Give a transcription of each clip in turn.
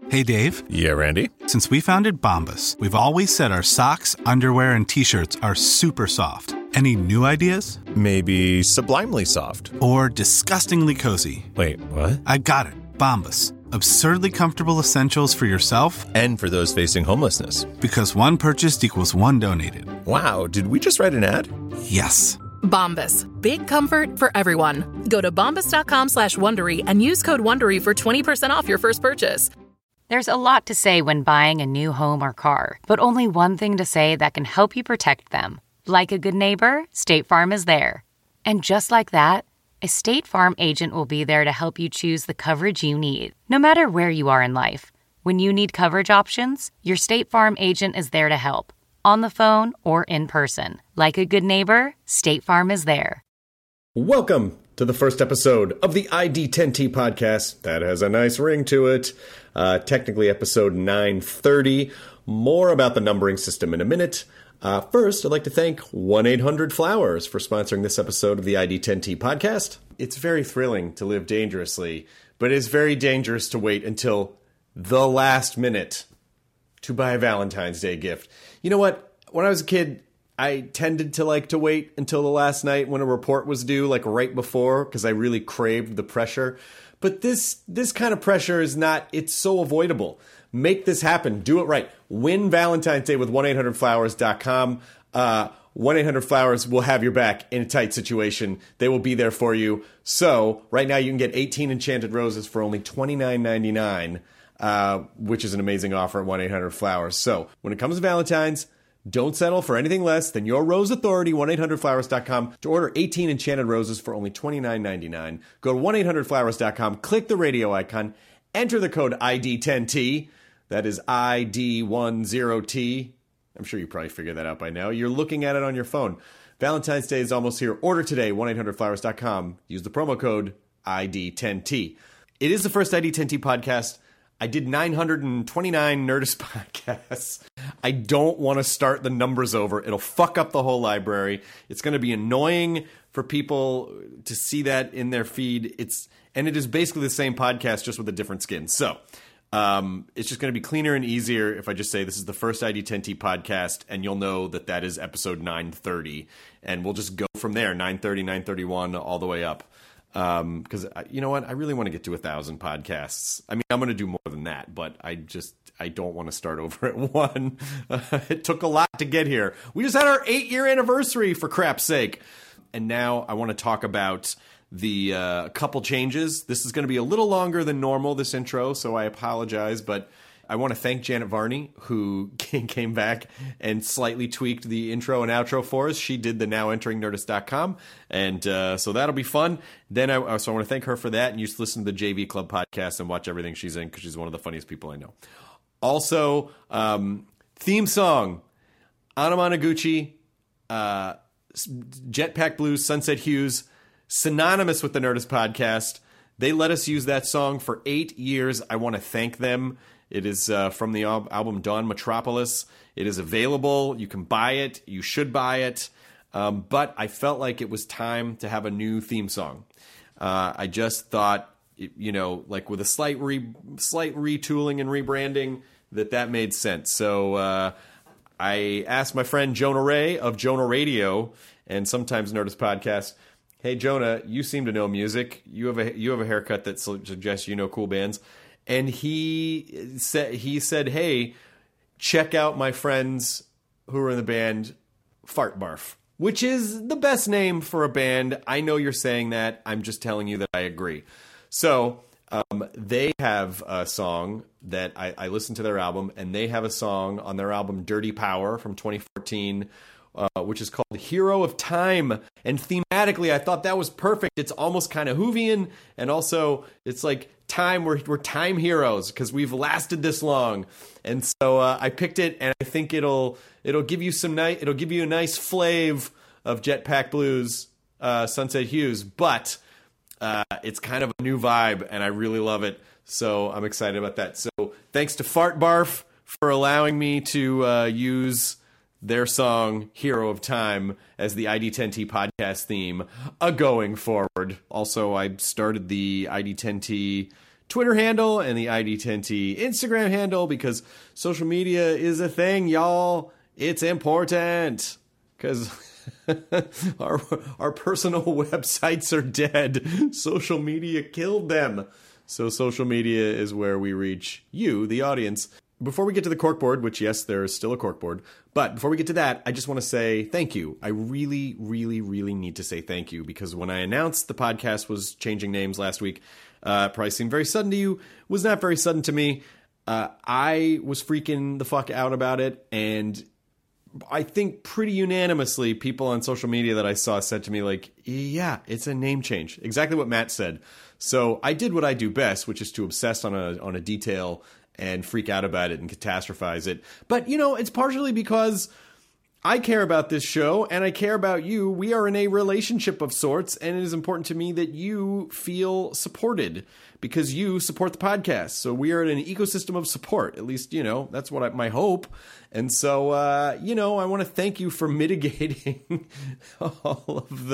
Hey, Dave. Yeah, Randy? Since we founded Bombas, we've always said our socks, underwear, and T-shirts are super soft. Any new ideas? Maybe sublimely soft. Or disgustingly cozy. Wait, what? I got it. Bombas. Absurdly comfortable essentials for yourself and for those facing homelessness. Because one purchased equals one donated. Wow, did we just write an ad? Yes. Bombas. Big comfort for everyone. Go to bombas.com/Wondery and use code WONDERY for 20% off your first purchase. There's a lot to say when buying a new home or car, but only one thing to say that can help you protect them. Like a good neighbor, State Farm is there. And just like that, a State Farm agent will be there to help you choose the coverage you need, no matter where you are in life. When you need coverage options, your State Farm agent is there to help, on the phone or in person. Like a good neighbor, State Farm is there. Welcome to the first episode of the ID10T podcast. That has a nice ring to it. Technically episode 930. More about the numbering system in a minute. First, I'd like to thank 1-800-Flowers for sponsoring this episode of the ID10T podcast. It's very thrilling to live dangerously, but it's very dangerous to wait until the last minute to buy a Valentine's Day gift. You know what? When I was a kid, I tended to like to wait until the last night when a report was due, like right before, because I really craved the pressure. But this kind of pressure is not, it's so avoidable. Make this happen. Do it right. Win Valentine's Day with 1-800-Flowers.com. 1-800-Flowers will have your back in a tight situation. They will be there for you. So right now you can get 18 enchanted roses for only $29.99, which is an amazing offer at 1-800-Flowers. So when it comes to Valentine's, don't settle for anything less than your Rose Authority, 1-800-Flowers.com, to order 18 enchanted roses for only $29.99. Go to 1-800-Flowers.com, click the radio icon, enter the code ID10T. That is ID10T. I'm sure you probably figured that out by now. You're looking at it on your phone. Valentine's Day is almost here. Order today, 1-800-Flowers.com. Use the promo code ID10T. It is the first ID10T podcast. I did 929 Nerdist podcasts. I don't want to start the numbers over. It'll fuck up the whole library. It's going to be annoying for people to see that in their feed. And it is basically the same podcast, just with a different skin. So it's just going to be cleaner and easier if I just say this is the first ID10T podcast, and you'll know that that is episode 930. And we'll just go from there, 930, 931, all the way up. Because you know what? I really want to get to 1,000 podcasts. I mean, I'm going to do more than that, but I don't want to start over at one. It took a lot to get here. We just had our 8-year anniversary, for crap's sake. And now I want to talk about the couple changes. This is going to be a little longer than normal, this intro, so I apologize, but I want to thank Janet Varney, who came back and slightly tweaked the intro and outro for us. She did the Now Entering Nerdist.com, and so that'll be fun. Then I want to thank her for that, and you just listen to the JV Club podcast and watch everything she's in, because she's one of the funniest people I know. Also, theme song, Anna Monoguchi, Jetpack Blues, Sunset Hues, synonymous with the Nerdist podcast. They let us use that song for 8 years. I want to thank them. It is from the album Dawn Metropolis. It is available. You can buy it. You should buy it. But I felt like it was time to have a new theme song. I just thought, like with a slight retooling and rebranding, that made sense. So I asked my friend Jonah Ray of Jonah Radio and sometimes Nerdist Podcast, hey, Jonah, you seem to know music. You have a haircut that suggests you know cool bands. And he said, hey, check out my friends who are in the band Fart Barf, which is the best name for a band. I know you're saying that. I'm just telling you that I agree. So they have a song that I listened to their album, and they have a song on their album Dirty Power from 2014, which is called Hero of Time. And thematically, I thought that was perfect. It's almost kind of Whovian, and also it's like time. We're time heroes because we've lasted this long. And so I picked it, and I think it'll give you it'll give you a nice flave of Jetpack Blues, Sunset Hues, but it's kind of a new vibe, and I really love it. So I'm excited about that. So thanks to Fart Barf for allowing me to use their song Hero of Time as the ID10T podcast theme going forward. Also, I started the ID10T Twitter handle and the ID10T Instagram handle, because social media is a thing, y'all. It's important because our personal websites are dead. Social media killed them. So social media is where we reach you, the audience. Before we get to the corkboard, which, yes, there is still a corkboard, but before we get to that, I just want to say thank you. I really, really, really need to say thank you, because when I announced the podcast was changing names last week, probably seemed very sudden to you, was not very sudden to me. I was freaking the fuck out about it, and I think pretty unanimously people on social media that I saw said to me, like, yeah, it's a name change. Exactly what Matt said. So I did what I do best, which is to obsess on a detail and freak out about it and catastrophize it. But, it's partially because I care about this show and I care about you. We are in a relationship of sorts, and it is important to me that you feel supported because you support the podcast. So we are in an ecosystem of support. At least, that's what my hope. And so, I want to thank you for mitigating all of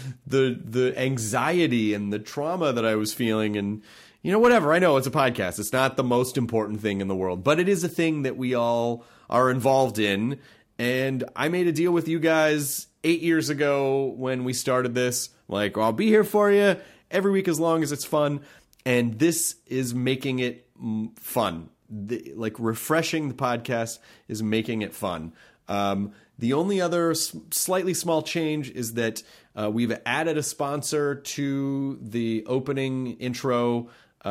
the anxiety and the trauma that I was feeling. And, whatever. I know it's a podcast. It's not the most important thing in the world, but it is a thing that we all are involved in. And I made a deal with you guys 8 years ago when we started this. Like, I'll be here for you every week as long as it's fun. And this is making it fun. Refreshing the podcast is making it fun. The only other slightly small change is that we've added a sponsor to the opening intro.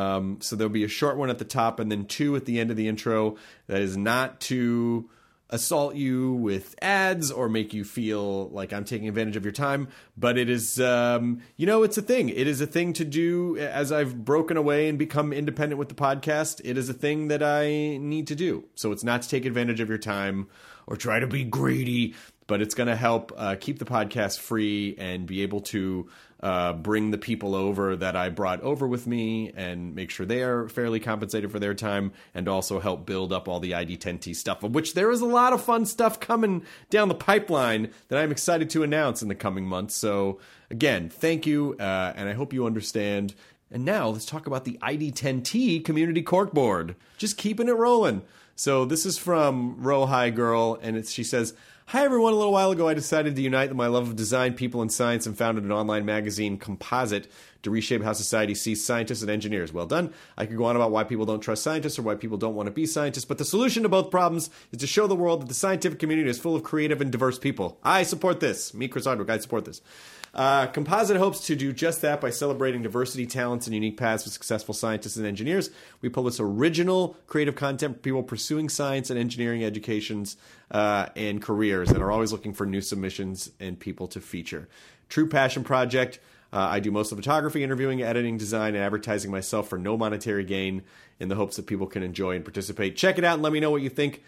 So there'll be a short one at the top and then 2 at the end of the intro. That is not to assault you with ads or make you feel like I'm taking advantage of your time, but it is, it's a thing. It is a thing to do as I've broken away and become independent with the podcast. It is a thing that I need to do. So it's not to take advantage of your time or try to be greedy, but it's going to help keep the podcast free and be able to bring the people over that I brought over with me and make sure they are fairly compensated for their time, and also help build up all the ID10T stuff, of which there is a lot of fun stuff coming down the pipeline that I'm excited to announce in the coming months. So again, thank you, and I hope you understand. And now let's talk about the ID10T community corkboard. Just keeping it rolling. So this is from Row High Girl, and she says, "Hi everyone, a little while ago I decided to unite my love of design, people, and science and founded an online magazine, Composite, to reshape how society sees scientists and engineers. Well done. I could go on about why people don't trust scientists or why people don't want to be scientists, but the solution to both problems is to show the world that the scientific community is full of creative and diverse people. I support this. Me, Chris Hardwick, I support this. Composite hopes to do just that by celebrating diversity, talents, and unique paths of successful scientists and engineers. We publish original creative content for people pursuing science and engineering educations and careers, and are always looking for new submissions and people to feature. True passion project. I do most of the photography, interviewing, editing, design, and advertising myself for no monetary gain in the hopes that people can enjoy and participate. Check it out and let me know what you think.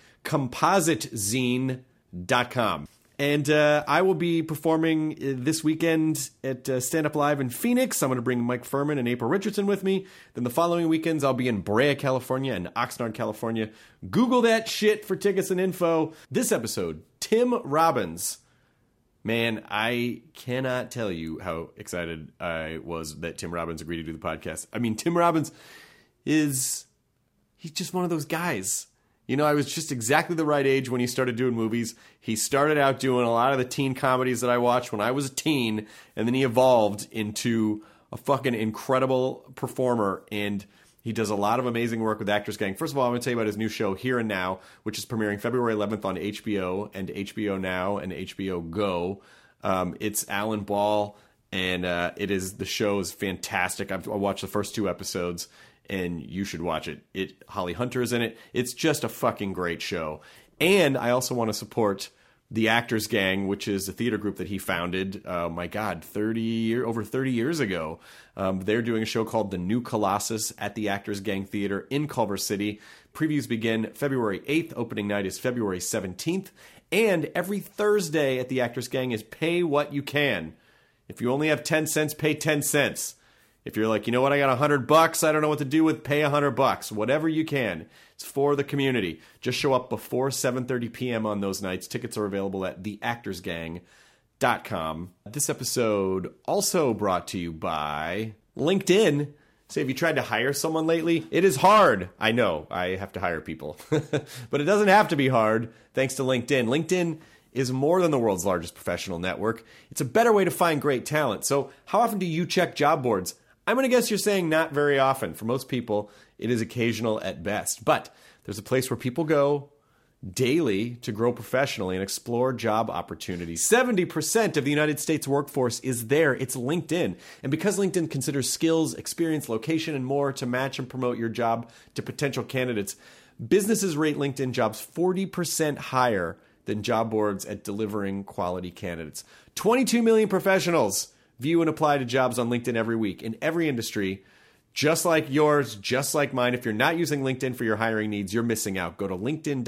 CompositeZine.com. And I will be performing this weekend at Stand Up Live in Phoenix. I'm going to bring Mike Furman and April Richardson with me. Then the following weekends, I'll be in Brea, California and Oxnard, California. Google that shit for tickets and info. This episode, Tim Robbins. Man, I cannot tell you how excited I was that Tim Robbins agreed to do the podcast. I mean, Tim Robbins he's just one of those guys. I was just exactly the right age when he started doing movies. He started out doing a lot of the teen comedies that I watched when I was a teen, and then he evolved into a fucking incredible performer, and he does a lot of amazing work with Actors Gang. First of all, I'm going to tell you about his new show, Here and Now, which is premiering February 11th on HBO and HBO Now and HBO Go. It's Alan Ball, and the show is fantastic. I watched the first 2 episodes, and you should watch it. Holly Hunter is in it. It's just a fucking great show. And I also want to support the Actors Gang, which is a theater group that he founded, over 30 years ago. They're doing a show called The New Colossus at the Actors Gang Theater in Culver City. Previews begin February 8th. Opening night is February 17th. And every Thursday at the Actors Gang is Pay What You Can. If you only have 10 cents, pay 10 cents. If you're like, you know what, I got $100, I don't know what to do with, pay $100. Whatever you can. It's for the community. Just show up before 7:30 p.m. on those nights. Tickets are available at theactorsgang.com. This episode also brought to you by LinkedIn. say, have you tried to hire someone lately? It is hard. I know. I have to hire people. But it doesn't have to be hard thanks to LinkedIn. LinkedIn is more than the world's largest professional network. It's a better way to find great talent. So how often do you check job boards? I'm going to guess you're saying not very often. For most people, it is occasional at best. But there's a place where people go daily to grow professionally and explore job opportunities. 70% of the United States workforce is there. It's LinkedIn. And because LinkedIn considers skills, experience, location, and more to match and promote your job to potential candidates, businesses rate LinkedIn jobs 40% higher than job boards at delivering quality candidates. 22 million professionals view and apply to jobs on LinkedIn every week in every industry. Just like yours, just like mine. If you're not using LinkedIn for your hiring needs, you're missing out. Go to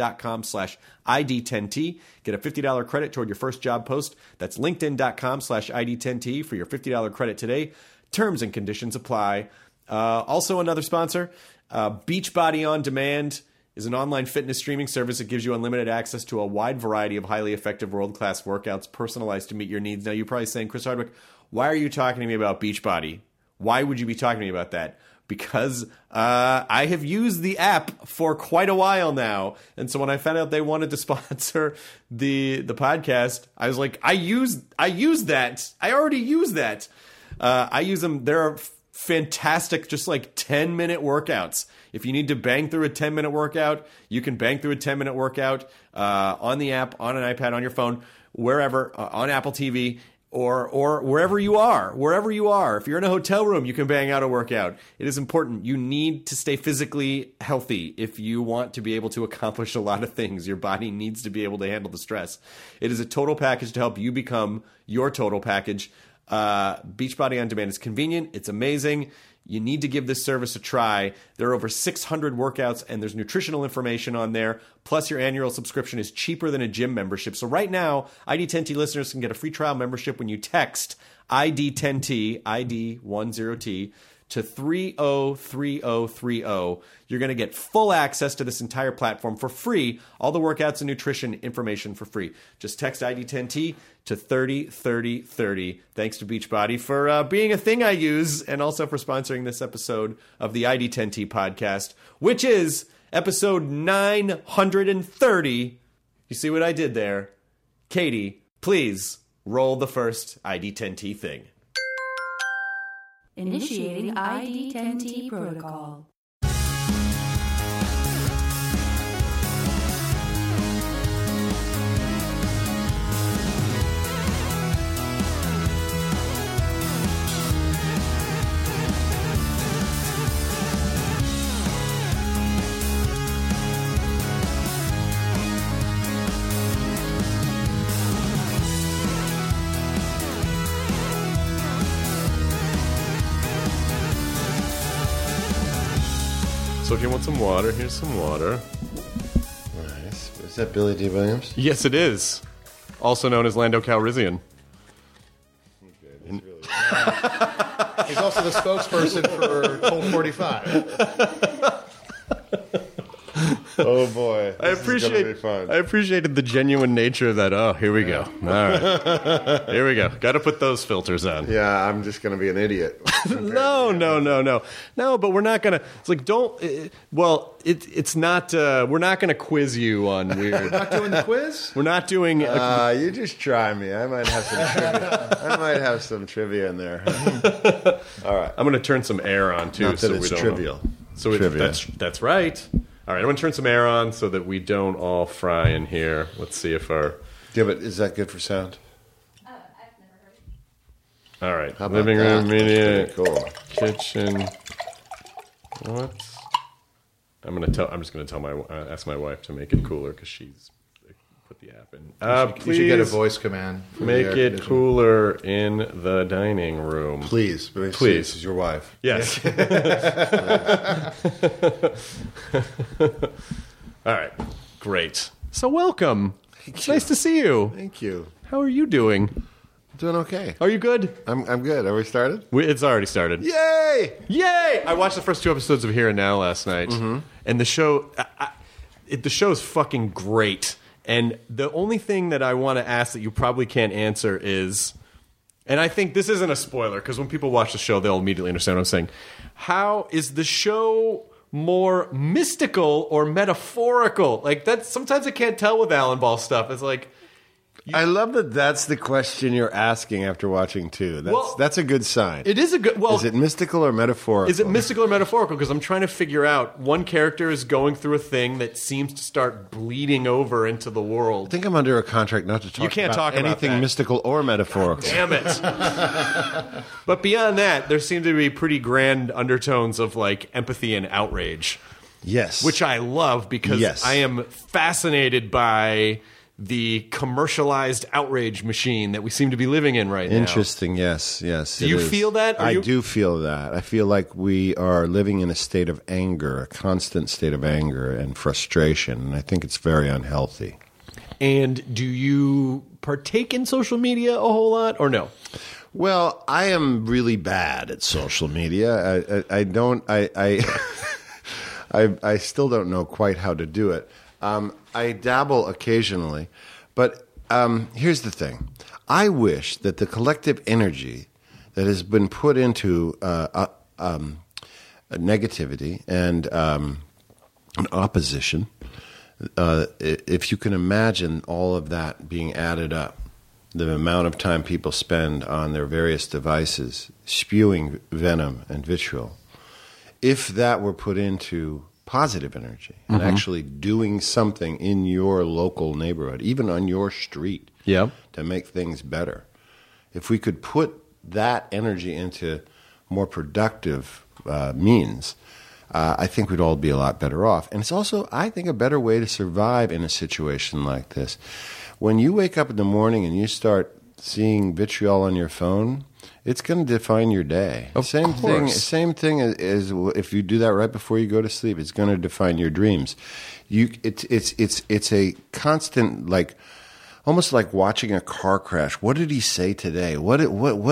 linkedin.com/ID10T. Get a $50 credit toward your first job post. That's linkedin.com/ID10T for your $50 credit today. Terms and conditions apply. Also another sponsor, Beachbody On Demand is an online fitness streaming service that gives you unlimited access to a wide variety of highly effective world-class workouts personalized to meet your needs. Now, you're probably saying, Chris Hardwick, why are you talking to me about Beachbody? Why would you be talking to me about that? Because I have used the app for quite a while now. And so when I found out they wanted to sponsor the podcast, I was like, I use that. I already use that. I use them. They're fantastic, just like 10-minute workouts. If you need to bang through a 10-minute workout, you can bang through a 10-minute workout on the app, on an iPad, on your phone, wherever, on Apple TV, or wherever you are. Wherever you are. If you're in a hotel room, you can bang out a workout. It is important. You need to stay physically healthy if you want to be able to accomplish a lot of things. Your body needs to be able to handle the stress. It is a total package to help you become your total package. Beachbody On Demand is convenient. It's amazing. You need to give this service a try. There are over 600 workouts, and there's nutritional information on there. Plus, your annual subscription is cheaper than a gym membership. So right now, ID10T listeners can get a free trial membership when you text ID10T, ID10T, to 303030. You're going to get full access to this entire platform for free. All the workouts and nutrition information for free. Just text ID10T to 303030. Thanks to Beachbody for being a thing I use and also for sponsoring this episode of the ID10T podcast, which is episode 930. You see what I did there? Katie, please roll the first ID10T thing. Initiating ID10T protocol. So if you want some water, here's some water. Nice. Is that Billy D. Williams? Yes, it is. Also known as Lando Calrissian. He's also the spokesperson for Colt 45. Oh boy, I appreciated the genuine nature of that. Oh, here we go. All right, here we go. Got to put those filters on. Yeah, I'm just gonna be an idiot. No. But we're not gonna. It's like don't. It's not. We're not gonna quiz you on weird. We're not doing the quiz. We're not doing. You just try me. I might have some trivia. In there. All right. I'm gonna turn some air on too. Not that it's trivial. That's right. All right, I'm going to turn some air on so that we don't all fry in here. Let's see if our... Yeah, but is that good for sound? I've never heard it. All right, How about living that? room, media, That's pretty cool. kitchen. What? I'm just going to ask my wife to make it cooler because she's put the app in. You should get a voice command. Make it cooler in the dining room. Please. Please. She's your wife. Yes. All right. Great. So welcome. It's nice to see you. Thank you. How are you doing? Doing okay. Are you good? I'm good. Are we started? It's already started. Yay! Yay! I watched the first 2 episodes of Here and Now last night, and the show, the show is fucking great. And the only thing that I want to ask that you probably can't answer is, And I think this isn't a spoiler, because when people watch the show, they'll immediately understand what I'm saying. How is the show more mystical or metaphorical? Like, that's sometimes I can't tell with Alan Ball stuff. It's like, I love that that's the question you're asking after watching 2. That's a good sign. it is a good. Well, Is it mystical or metaphorical? Is it mystical or metaphorical? Because I'm trying to figure out. One character is going through a thing that seems to start bleeding over into the I world. think I'm under a contract not to talk You can't about talk about anything that. mystical or metaphorical. Damn it! But beyond that, there seem to be pretty grand undertones of like empathy and outrage, Yes. which I love because Yes. I am fascinated by the commercialized outrage machine that we seem to be living in right now. Interesting. Yes. Do you feel that? I do feel that. I feel like we are living in a state of anger, a constant state of anger and frustration, and I think it's very unhealthy. And do you partake in social media a whole lot, or no? Well, I am really bad at social media. I don't. I still don't know quite how to do it. I dabble occasionally, but here's the thing. I wish that the collective energy that has been put into negativity and an opposition, if you can imagine all of that being added up, the amount of time people spend on their various devices spewing venom and vitriol, if that were put into positive energy and actually doing something in your local neighborhood, even on your street, to make things better. If we could put that energy into more productive means, I think we'd all be a lot better off. And it's also, I think, a better way to survive in a situation like this. When you wake up in the morning and you start seeing vitriol on your phone, it's going to define your day. Same thing as if you do that right before you go to sleep. It's going to define your dreams. It's a constant, like, almost like watching a car crash. What did he say today? What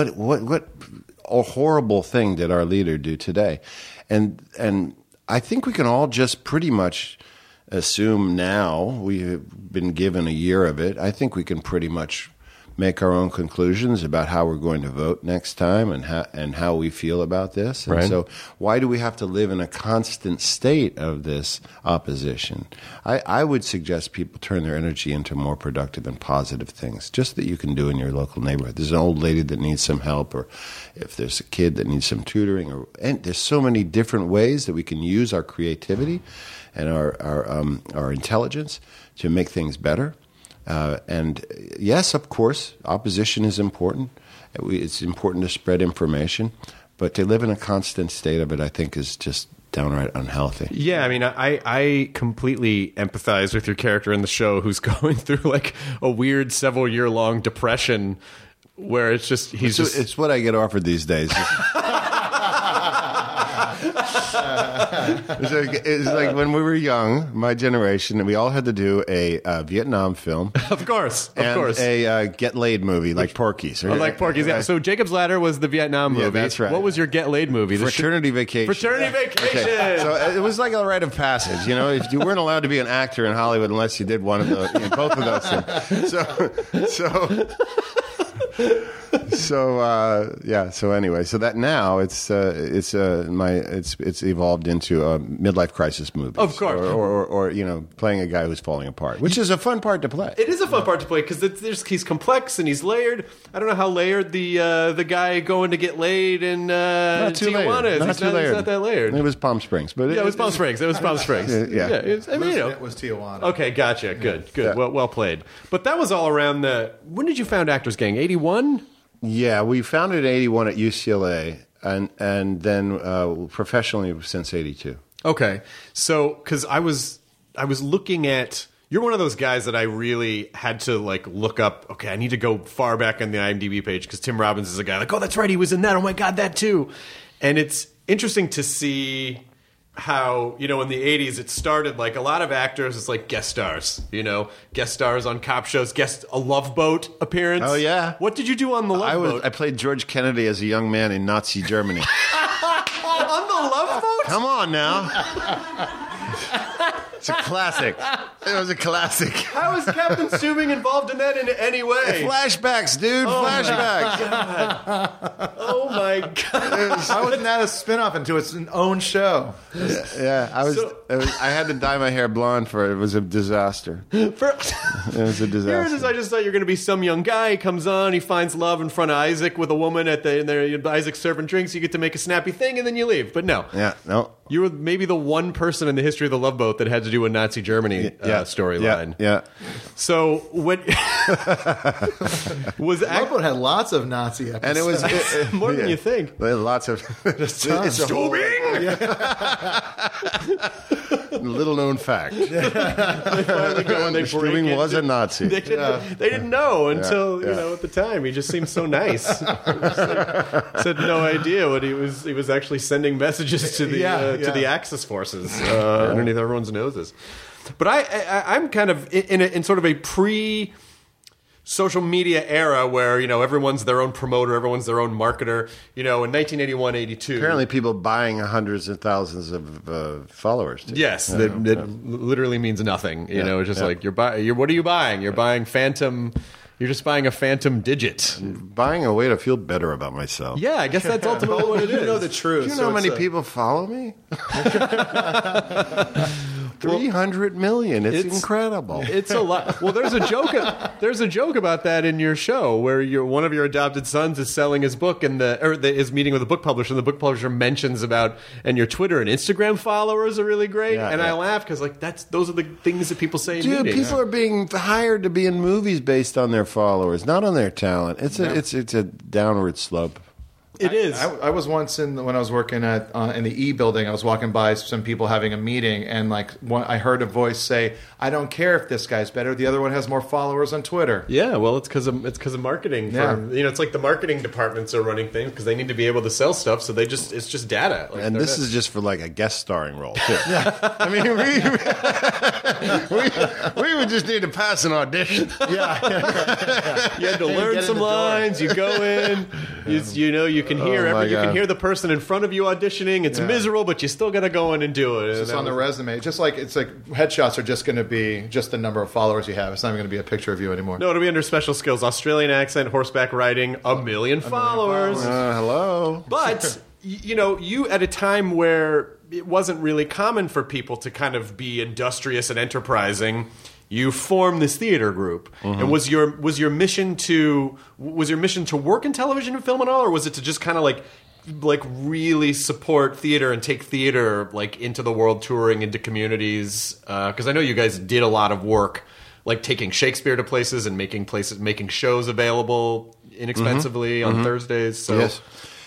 a horrible thing did our leader do today? And I think we can all just pretty much assume now, we've been given a year of it, I think we can pretty much make our own conclusions about how we're going to vote next time and how we feel about this. And so why do we have to live in a constant state of this opposition? I would suggest people turn their energy into more productive and positive things, just that you can do in your local neighborhood. There's an old lady that needs some help, or if there's a kid that needs some tutoring, and there's so many different ways that we can use our creativity and our intelligence to make things better. And yes, of course, opposition is important. It's important to spread information, but to live in a constant state of it, I think, is just downright unhealthy. Yeah, I mean, I completely empathize with your character in the show who's going through like a weird several-year-long depression where it's just It's what I get offered these days. It's like when we were young, my generation, we all had to do a Vietnam film. Of course. And a Get Laid movie, like Porky's. Like Porky's, yeah. So Jacob's Ladder was the Vietnam movie. Yeah, that's right. What was your Get Laid movie? Fraternity Vacation. Fraternity Vacation! Okay. So it was like a rite of passage. You know, if you weren't allowed to be an actor in Hollywood unless you did one of the, both of those things. So anyway, so that now it's evolved into a midlife crisis movie. Of course. Or playing a guy who's falling apart, which is a fun part to play. It is a fun part to play because he's complex and he's layered. I don't know how layered the guy going to get laid in Tijuana is. He's not that layered. It was Palm Springs, but it was Palm Springs. It was Palm Springs. Yeah. It was Tijuana. Okay, gotcha. Good. Yeah. Well played. But that was all around when did you found Actors Gang? 81? Yeah, we founded in 81 at UCLA, and then professionally since 82. Okay, so because I was looking at, you're one of those guys that I really had to look up. Okay, I need to go far back on the IMDb page because Tim Robbins is a guy oh, that's right, he was in that. Oh my God, that too. And it's interesting to see how, in the 80s it started a lot of actors, it's guest stars, guest stars on cop shows, a Love Boat appearance. Oh, yeah. What did you do on the Love Boat? I played George Kennedy as a young man in Nazi Germany. On the Love Boat? Come on now. It's a classic. It was a classic. How is Captain Stubing involved in that in any way? Flashbacks, dude. Flashbacks. Oh my god! How wasn't that a spin-off into its own show? Yeah, I had to dye my hair blonde for it. It was a disaster. It was a disaster. Here it is. I just thought you're going to be some young guy. He comes on, he finds love in front of Isaac with a woman Isaac's serving drinks. You get to make a snappy thing, and then you leave. But no. Yeah, no. You were maybe the one person in the history of the Love Boat that had to do a Nazi Germany storyline. Yeah. So what was Love Boat had lots of Nazi episodes. And it was more than you think. There lots of little known fact. They finally go and they break Stubing was a Nazi. They didn't know until at the time. He just seemed so nice. Said no idea what he was actually sending messages to the to the Axis forces underneath everyone's noses. But I'm kind of in sort of a pre-social media era where everyone's their own promoter, everyone's their own marketer. In 1981, 82. Apparently, people buying hundreds of thousands of followers. Too. Yes, that literally means nothing. It's just like what are you buying? You're buying phantom. You're just buying a phantom digit. Buying a way to feel better about myself. Yeah, I guess that's ultimately what it is. You know the truth. Do you know how many people follow me? 300 million. It's incredible. It's a lot. Well, there's a joke. There's a joke about that in your show where one of your adopted sons is selling his book is meeting with a book publisher, and the book publisher mentions and your Twitter and Instagram followers are really great. I laugh because those are the things that people say. Dude, in meetings. people are being hired to be in movies based on their followers, not on their talent. It's a downward slope. It is. I was once when I was working in the E building. I was walking by some people having a meeting, and I heard a voice say, "I don't care if this guy's better. The other one has more followers on Twitter." Yeah, well, it's because of marketing. It's like the marketing departments are running things because they need to be able to sell stuff. So it's just data. And this is just for a guest starring role too. I mean, we would just need to pass an audition. You had to learn some lines. You go in. You can hear you can hear the person in front of you auditioning. It's miserable, but you still got to go in and do it. It's on the resume. It's like headshots are just going to be just the number of followers you have. It's not even going to be a picture of you anymore. No, it'll be under special skills: Australian accent, horseback riding, 1 million followers. Hello. But you at a time where it wasn't really common for people to kind of be industrious and enterprising. You formed this theater group, and was your mission to work in television and film and all, or was it to just kind of like really support theater and take theater into the world, touring into communities? Because I know you guys did a lot of work, like taking Shakespeare to places and making shows available inexpensively on Thursdays. So. Yes,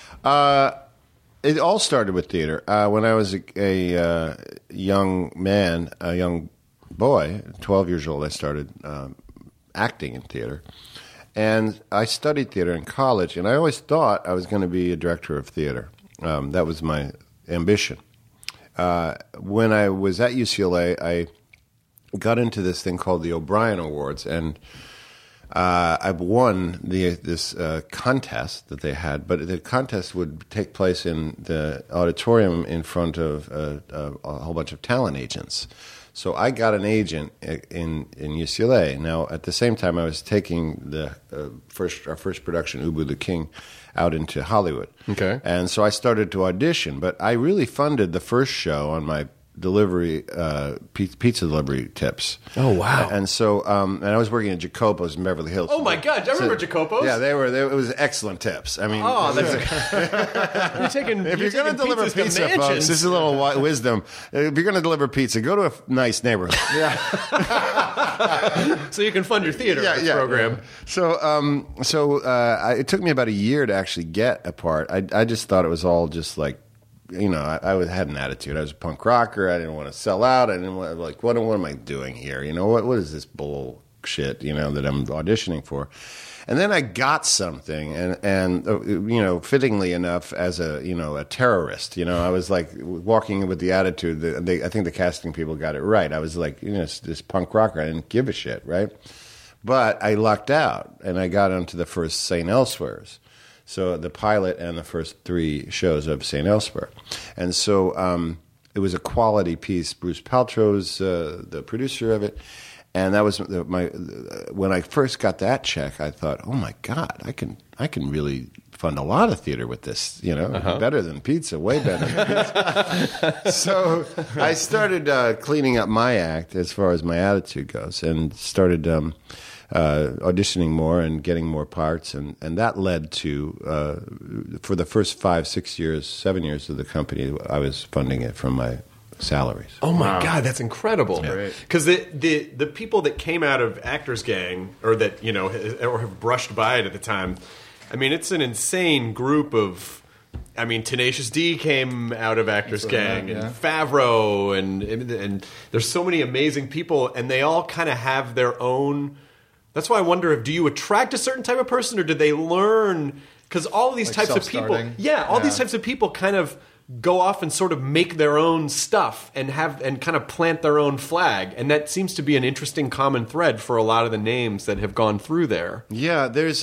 it all started with theater. When I was a young man, a young boy, 12 years old, I started acting in theater. And I studied theater in college, and I always thought I was going to be a director of theater. That was my ambition. When I was at UCLA, I got into this thing called the O'Brien Awards, and I won this contest that they had, but the contest would take place in the auditorium in front of a whole bunch of talent agents. So I got an agent in UCLA. Now, at the same time, I was taking our first production, Ubu the King, out into Hollywood. Okay. And so I started to audition, but I really funded the first show on my delivery pizza delivery tips. Oh wow! And so and I was working at Jacopo's in Beverly Hills. Oh my God! I remember Jacopo's. Yeah, they were. It was excellent tips. I mean, that's you're going to deliver pizza, folks, this is a little wisdom. If you're going to deliver pizza, go to a nice neighborhood. Yeah. So you can fund your theater program. Yeah. So it took me about a year to actually get a part. I just thought it was all just like. I had an attitude. I was a punk rocker. I didn't want to sell out. I didn't want what am I doing here? What is this bullshit? That I'm auditioning for. And then I got something, and fittingly enough, as a terrorist. I was like walking with the attitude that I think the casting people got it right. I was like, this punk rocker. I didn't give a shit, right? But I lucked out, and I got onto the first St. Elsewhere's. So the pilot and the first 3 shows of St. Elsewhere. And so it was a quality piece. Bruce Paltrow's the producer of it, and that was when I first got that check. I thought, oh my God, I can really fund a lot of theater with this. Better than pizza, way better than pizza. So I started cleaning up my act as far as my attitude goes, and started auditioning more and getting more parts, and that led to for the first 5, 6 years, 7 years of the company, I was funding it from my salaries. Oh my God, that's incredible! Because the people that came out of Actors Gang, or that or have brushed by it at the time, I mean, it's an insane group of. I mean, Tenacious D came out of Actors Gang, and Favreau, and there's so many amazing people, and they all kind of have their own. That's why I wonder do you attract a certain type of person, or do they learn? Because all of these types of people, these types of people kind of go off and sort of make their own stuff and kind of plant their own flag, and that seems to be an interesting common thread for a lot of the names that have gone through there. Yeah, there's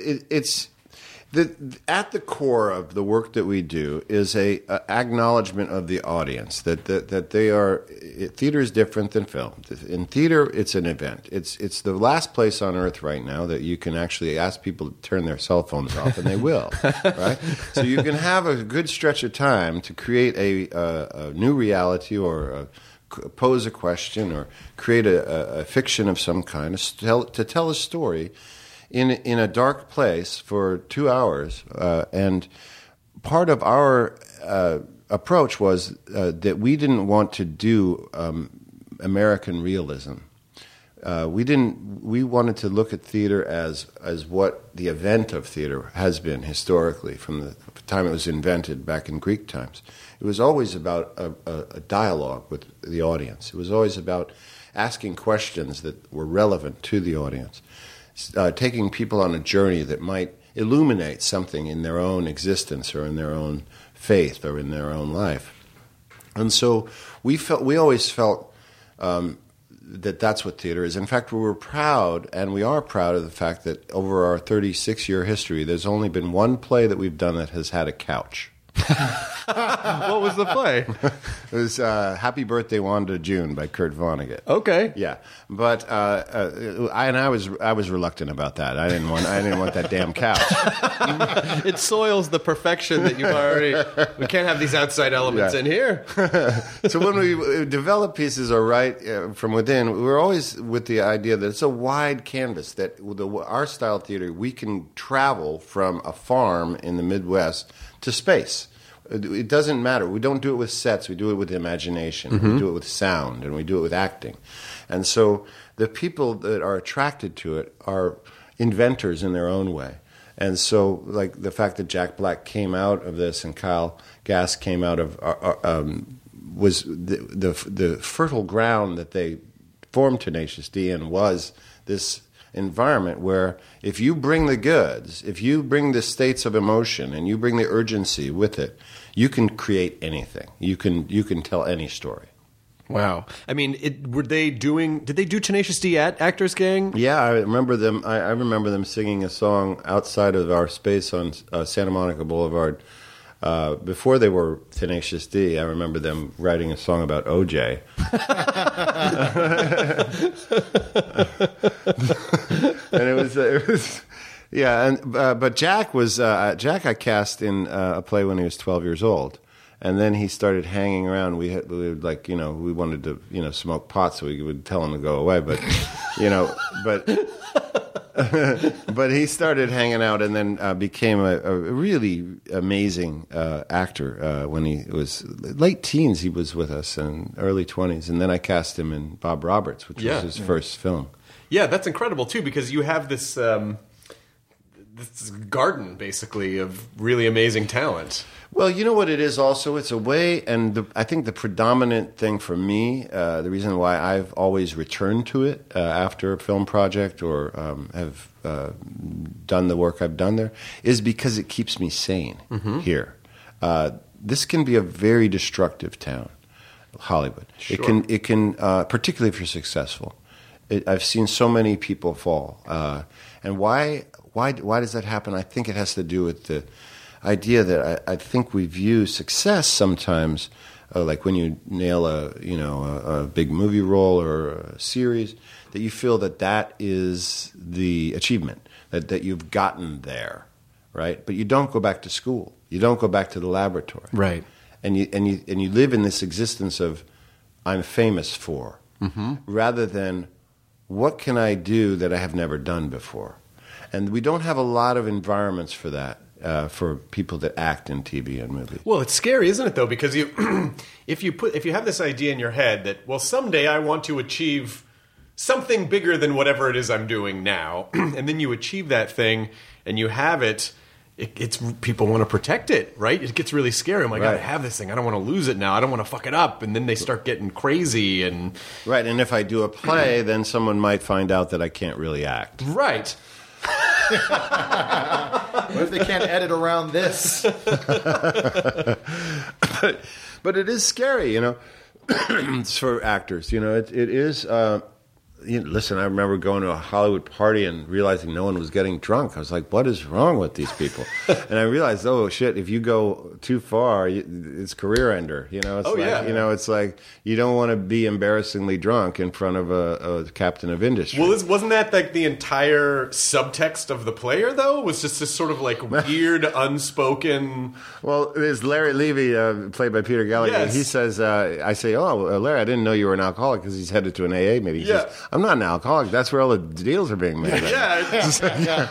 at the core of the work that we do is a acknowledgement of the audience that they are. Theater is different than film. In theater, it's an event. It's the last place on earth right now that you can actually ask people to turn their cell phones off, and they will. Right. So you can have a good stretch of time to create a new reality, or pose a question, or create a fiction of some kind, to tell a story in a dark place for 2 hours, and part of our approach was that we didn't want to do American realism. We wanted to look at theater as what the event of theater has been historically from the time it was invented back in Greek times. It was always about a dialogue with the audience. It was always about asking questions that were relevant to the audience. Taking people on a journey that might illuminate something in their own existence, or in their own faith, or in their own life. And so we always felt that that's what theater is. In fact, we were proud, and we are proud of the fact that over our 36-year history, there's only been one play that we've done that has had a couch. What was the play? It was Happy Birthday Wanda June by Kurt Vonnegut. Okay. Yeah, but I was reluctant about that. I didn't want that damn couch. It soils the perfection that you've already. We can't have these outside elements in here. So when we develop pieces or write from within, we're always with the idea that it's a wide canvas. That our style theater, we can travel from a farm in the Midwest to space. It doesn't matter. We don't do it with sets. We do it with imagination. Mm-hmm. We do it with sound, and we do it with acting. And so the people that are attracted to it are inventors in their own way. And so, like the fact that Jack Black came out of this and Kyle Gass came out of was the fertile ground that they formed Tenacious D in, was this environment where if you bring the goods, if you bring the states of emotion and you bring the urgency with it, you can create anything. You can tell any story. Wow. I mean, did they do Tenacious D at Actors Gang? Yeah, I remember them. I remember them singing a song outside of our space on Santa Monica Boulevard. Before they were Tenacious D, I remember them writing a song about OJ. And it was yeah. And but Jack I cast in a play when he was 12 years old. And then he started hanging around. We would we wanted to, smoke pot, so we would tell him to go away. But, but he started hanging out, and then became a really amazing actor. When he was late teens, he was with us, and early 20s. And then I cast him in Bob Roberts, which was his first film. Yeah, that's incredible too, because you have this this garden basically of really amazing talent. Well, you know what it is also? It's a way, and I think the predominant thing for me, the reason why I've always returned to it after a film project or have done the work I've done there, is because it keeps me sane here. This can be a very destructive town, Hollywood. Sure. It can particularly if you're successful. I've seen so many people fall. And why does that happen? I think it has to do with the idea that I think we view success sometimes like when you nail a big movie role or a series, that you feel that is the achievement, that you've gotten there, right? But you don't go back to school. You don't go back to the laboratory. Right. And you live in this existence of I'm famous for, rather than what can I do that I have never done before. And we don't have a lot of environments for that, for people that act in TV and movies. Well, it's scary, isn't it, though? Because if you have this idea in your head that, well, someday I want to achieve something bigger than whatever it is I'm doing now, and then you achieve that thing and you have it, it's people want to protect it, right? It gets really scary. I'm like, Right. I have this thing. I don't want to lose it now. I don't want to fuck it up. And then they start getting crazy and Right, and if I do a play, then someone might find out that I can't really act. right. What if they can't edit around this? But it is scary, it's for actors. It is. Listen, I remember going to a Hollywood party and realizing no one was getting drunk. I was like, what is wrong with these people? And I realized, oh, shit, if you go too far, it's career ender. It's it's like you don't want to be embarrassingly drunk in front of a captain of industry. Well, wasn't that like the entire subtext of the player, though? Was just this sort of like weird, unspoken... Well, there's Larry Levy, played by Peter Gallagher. Yes. He says, I say, Larry, I didn't know you were an alcoholic, because he's headed to an AA meeting. He says, I'm not an alcoholic. That's where all the deals are being made. Yeah.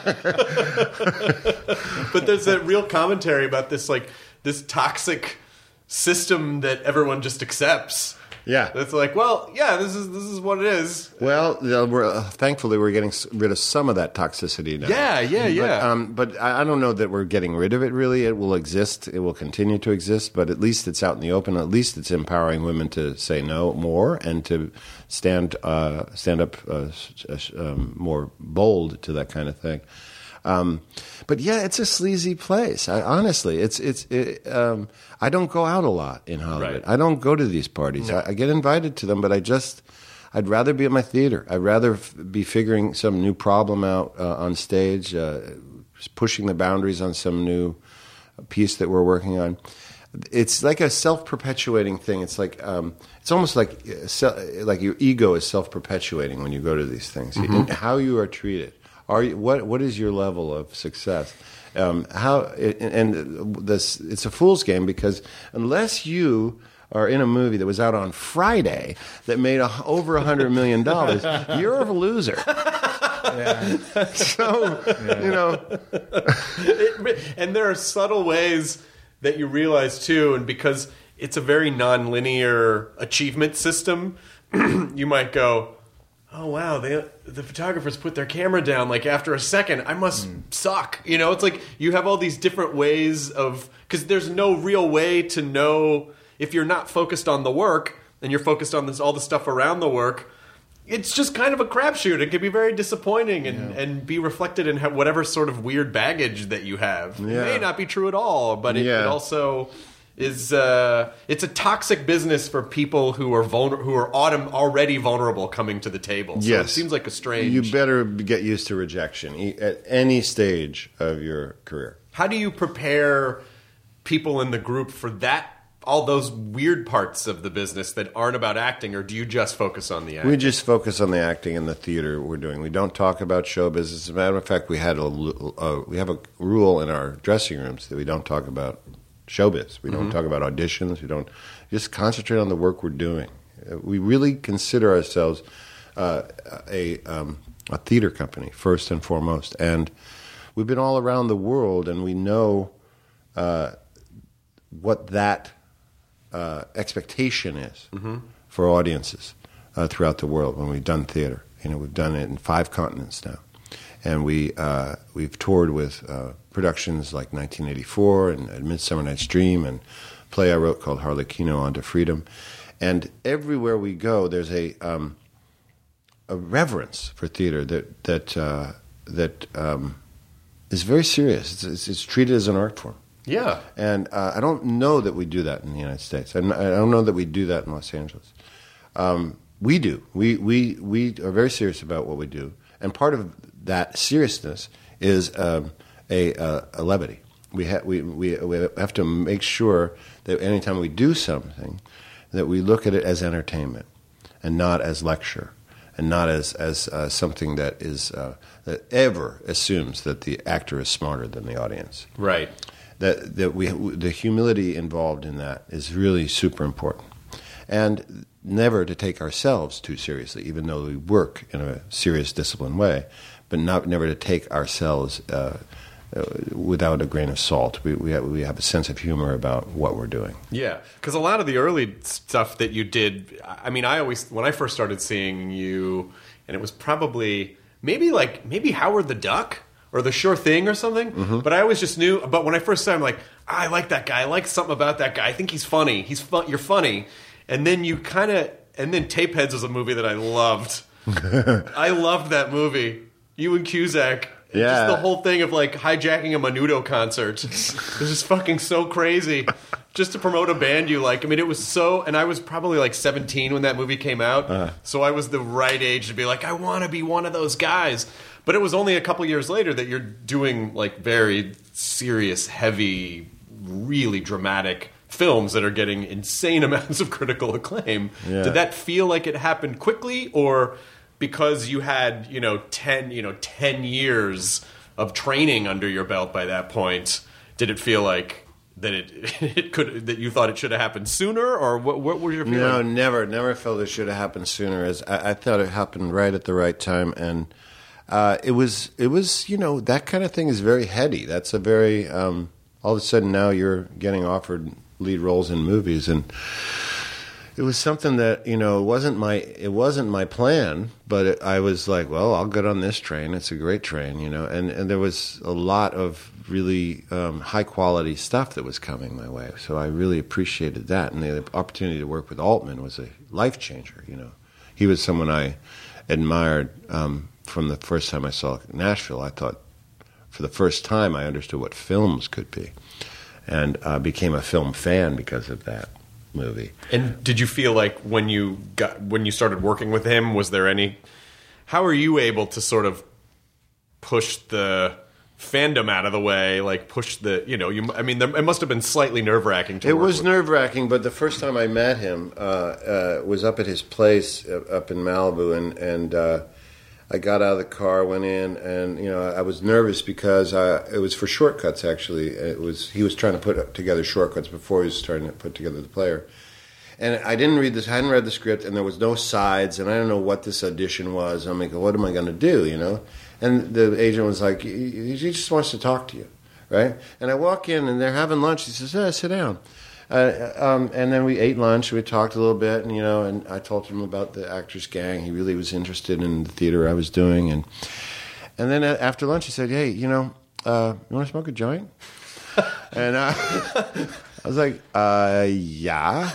But there's that real commentary about this toxic system that everyone just accepts. Yeah. It's like, well, yeah, this is what it is. Well, thankfully, we're getting rid of some of that toxicity now. Yeah. But I don't know that we're getting rid of it, really. It will exist. It will continue to exist. But at least it's out in the open. At least it's empowering women to say no more and to stand up more bold to that kind of thing. But yeah, it's a sleazy place. Honestly, I don't go out a lot in Hollywood. Right. I don't go to these parties. I get invited to them, but I'd rather be at my theater. I'd rather be figuring some new problem out on stage, pushing the boundaries on some new piece that we're working on. It's like a self-perpetuating thing. It's like it's almost like your ego is self-perpetuating when you go to these things. And how you are treated. What is your level of success? It's a fool's game, because unless you are in a movie that was out on Friday that made over $100 million, you're a loser. So, And there are subtle ways that you realize too, and because it's a very non-linear achievement system, you might go, oh wow, the photographers put their camera down like after a second. I must suck. It's like you have all these different ways of, because there's no real way to know if you're not focused on the work and you're focused on all the stuff around the work. It's just kind of a crapshoot. It can be very disappointing and be reflected in whatever sort of weird baggage that you have. Yeah. It may not be true at all, but it also is it's a toxic business for people who are already vulnerable coming to the table. So yes. It seems like a strange... You better get used to rejection at any stage of your career. How do you prepare people in the group for that, all those weird parts of the business that aren't about acting, or do you just focus on the acting? We just focus on the acting and the theater we're doing. We don't talk about show business. As a matter of fact, we have a rule in our dressing rooms that we don't talk about showbiz. We don't talk about auditions. We don't just concentrate on the work we're doing. We really consider ourselves a theater company first and foremost, and we've been all around the world, and we know what that expectation is for audiences throughout the world when we've done theater. We've done it in 5 continents now, and we've toured with productions like 1984 and A Midsummer Night's Dream and a play I wrote called Harlequino on to Freedom. And everywhere we go, there's a reverence for theater that is very serious. It's treated as an art form. Yeah. And I don't know that we do that in the United States. I don't know that we do that in Los Angeles. We do. We are very serious about what we do. And part of that seriousness is a levity. We have to make sure that anytime we do something, that we look at it as entertainment and not as lecture, and not as something that is that ever assumes that the actor is smarter than the audience. Right. The humility involved in that is really super important, and never to take ourselves too seriously, even though we work in a serious, disciplined way, but never to take ourselves without a grain of salt. We have a sense of humor about what we're doing. Yeah, because a lot of the early stuff that you did, I mean, when I first started seeing you, and it was probably maybe Howard the Duck or The Sure Thing or something, but I always just knew. But when I first saw him, like, I like that guy. I like something about that guy. I think he's funny. You're funny. And then Tapeheads was a movie that I loved. I loved that movie. You and Cusack. Yeah. Just the whole thing of like hijacking a Menudo concert. It was just fucking so crazy. Just to promote a band you like. I mean, it was so... And I was probably like 17 when that movie came out. So I was the right age to be like, I want to be one of those guys. But it was only a couple years later that you're doing like very serious, heavy, really dramatic films that are getting insane amounts of critical acclaim. Yeah. Did that feel like it happened quickly, or because you had 10 years of training under your belt by that point, did it feel like that that you thought it should have happened sooner, or what was your feeling? No, never felt it should have happened sooner. As I thought it happened right at the right time, and it was that kind of thing is very heady. That's a very all of a sudden now you're getting offered lead roles in movies, and it was something that it wasn't my plan, but I was like, well, I'll get on this train. It's a great train, and there was a lot of really high quality stuff that was coming my way, so I really appreciated that, and the opportunity to work with Altman was a life changer. He was someone I admired from the first time I saw Nashville. I thought for the first time I understood what films could be, and became a film fan because of that movie. And did you feel like when you started working with him, was there how are you able to sort of push the fandom out of the way, like push it must have been slightly nerve-wracking to work with. It was nerve-wracking, but the first time I met him was up at his place up in Malibu, and I got out of the car, went in, and I was nervous because it was for Shortcuts. Actually, he was trying to put together Shortcuts before he was starting to put together The Player, and I hadn't read the script, and there was no sides, and I don't know what this audition was. I'm like, what am I going to do? And the agent was like, he just wants to talk to you, right? And I walk in, and they're having lunch. He says, sit down. And then we ate lunch. We talked a little bit, and I told him about the Actors Gang. He really was interested in the theater I was doing, and then after lunch he said, "Hey, you want to smoke a joint?" And I was like, "Yeah."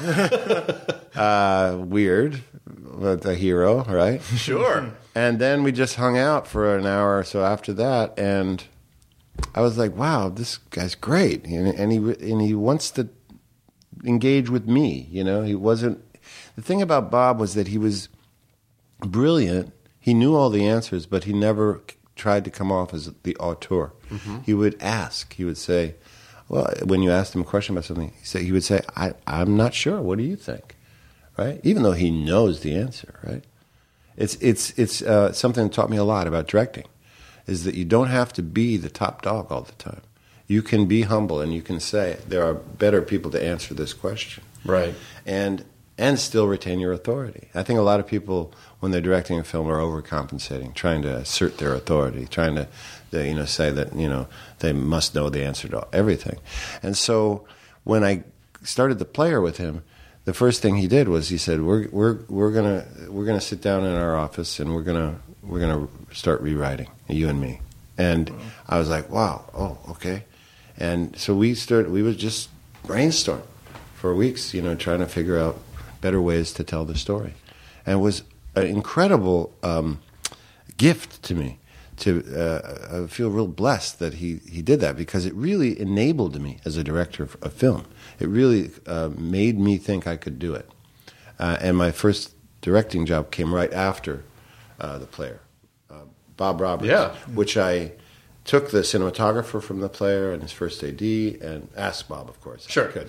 Weird, but a hero, right? Sure. And then we just hung out for an hour or so after that, and I was like, "Wow, this guy's great," and he wants to engage with me. He wasn't. The thing about Bob was that he was brilliant. He knew all the answers, but he never tried to come off as the auteur. Mm-hmm. He would ask. He would say, well, when you asked him a question about something, he would say, I'm not sure. What do you think? Right? Even though he knows the answer, right? It's something that taught me a lot about directing, is that you don't have to be the top dog all the time. You can be humble, and you can say, there are better people to answer this question. Right. And still retain your authority. I think a lot of people, when they're directing a film, are overcompensating, trying to assert their authority, trying to say that they must know the answer to everything. And so when I started The Player with him, the first thing he did was he said, we're gonna sit down in our office, and we're gonna start rewriting, you and me. And I was like, wow, oh, okay. And so we would just brainstorm for weeks, trying to figure out better ways to tell the story. And it was an incredible gift to me. I feel real blessed that he did that, because it really enabled me as a director of film. It really made me think I could do it. And my first directing job came right after The Player. Bob Roberts, which I took the cinematographer from the player and his first AD and asked Bob, of course. Sure. I could.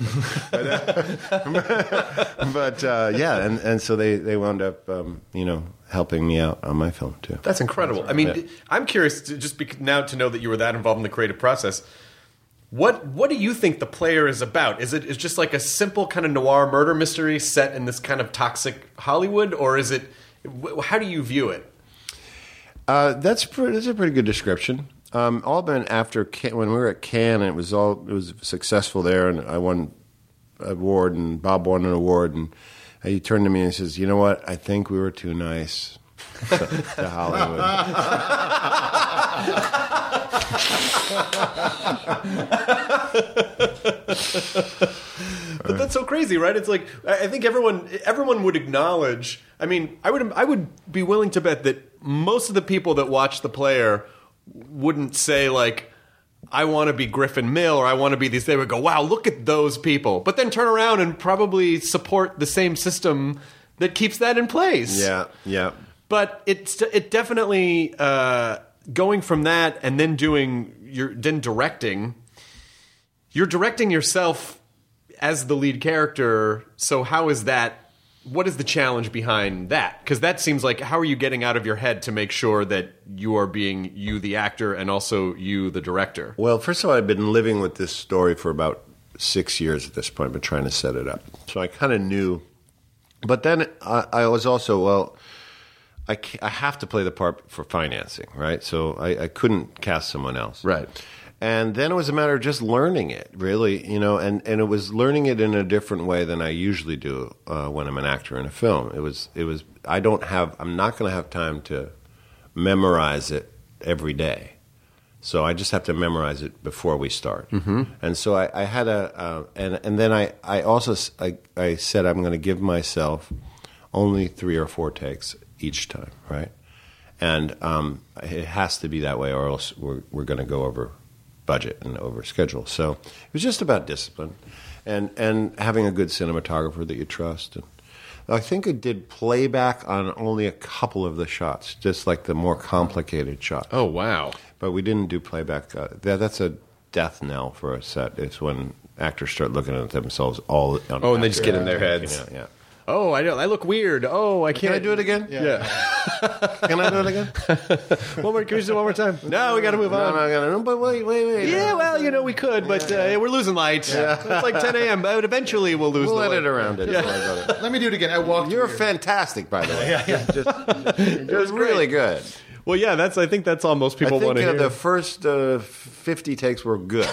But yeah, and so they wound up, helping me out on my film too. That's incredible. I mean, I'm curious now to know that you were that involved in the creative process. What do you think the player is about? Is it just like a simple kind of noir murder mystery set in this kind of toxic Hollywood, or is it? How do you view it? That's a pretty good description. All been after when we were at Cannes, and it was successful there, and I won an award, and Bob won an award, and he turned to me and he says, "You know what? I think we were too nice to Hollywood." But that's so crazy, right? It's like I think everyone would acknowledge. I mean, I would be willing to bet that most of the people that watch the player wouldn't say like, I want to be Griffin Mill or I want to be these. They would go, wow, look at those people. But then turn around and probably support the same system that keeps that in place. Yeah, yeah. But it definitely going from that and then directing. You're directing yourself as the lead character. So how is that? What is the challenge behind that? Because that seems like, how are you getting out of your head to make sure that you are being you, the actor, and also you, the director? Well, first of all, I've been living with this story for about 6 years at this point, but trying to set it up. So I kind of knew. But then I was also, I have to play the part for financing, right? So I couldn't cast someone else. Right. And then it was a matter of just learning it, really, and it was learning it in a different way than I usually do when I'm an actor in a film. It was. I'm not going to have time to memorize it every day, so I just have to memorize it before we start. Mm-hmm. And so I had and then I also said I'm going to give myself only 3 or 4 takes each time, right? And it has to be that way, or else we're going to go over budget and over schedule. So it was just about discipline and having a good cinematographer that you trust. And I think it did playback on only a couple of the shots, just like the more complicated shots. Oh, wow. But we didn't do playback. That's a death knell for a set. It's when actors start looking at themselves all on and they just get in their heads. Yeah. Oh, I look weird. Oh, I can't. Can I do it again? Yeah. Can I do it again? Can we do it one more time? No, we got to move on. No, but wait. Yeah, well, we could, but we're losing light. Yeah. It's like 10 a.m., but eventually we'll lose the light. We'll edit around it. Yeah. Let me do it again. You're fantastic, by the way. It was really good. Well, yeah, I think that's all most people want to hear. The first 50 takes were good.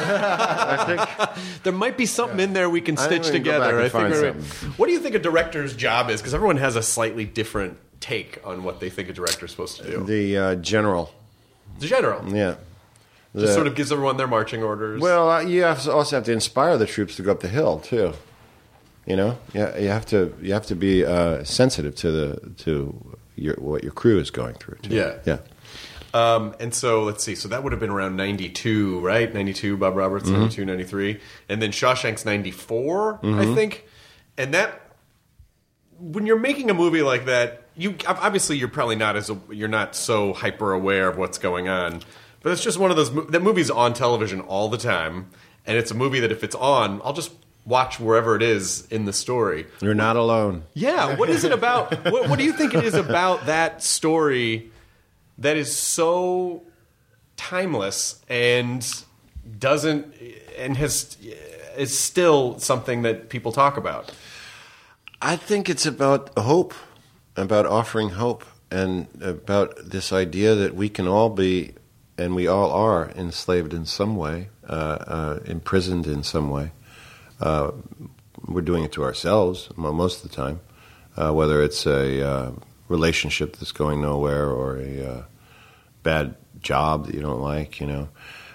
I think there might be something in there we can stitch together. What do you think a director's job is? Because everyone has a slightly different take on what they think a director's supposed to do. The general. The general? Yeah. Just sort of gives everyone their marching orders. Well, you also have to inspire the troops to go up the hill, too. You have to be sensitive to what your crew is going through, too. Yeah. And so, let's see. So that would have been around 92, right? 92, Bob Roberts, 92, 93. And then Shawshank's 94, I think. And that, when you're making a movie like that, obviously you're probably you're not so hyper aware of what's going on. But it's just one of those, that movie's on television all the time. And it's a movie that if it's on, I'll just watch wherever it is in the story. You're not alone. Yeah. What is it about? What do you think it is about that story that is so timeless and is still something that people talk about? I think it's about hope, about offering hope, and about this idea that we can all be, and we all are, enslaved in some way, imprisoned in some way. We're doing it to ourselves most of the time, whether it's a relationship that's going nowhere or a bad job that you don't like, And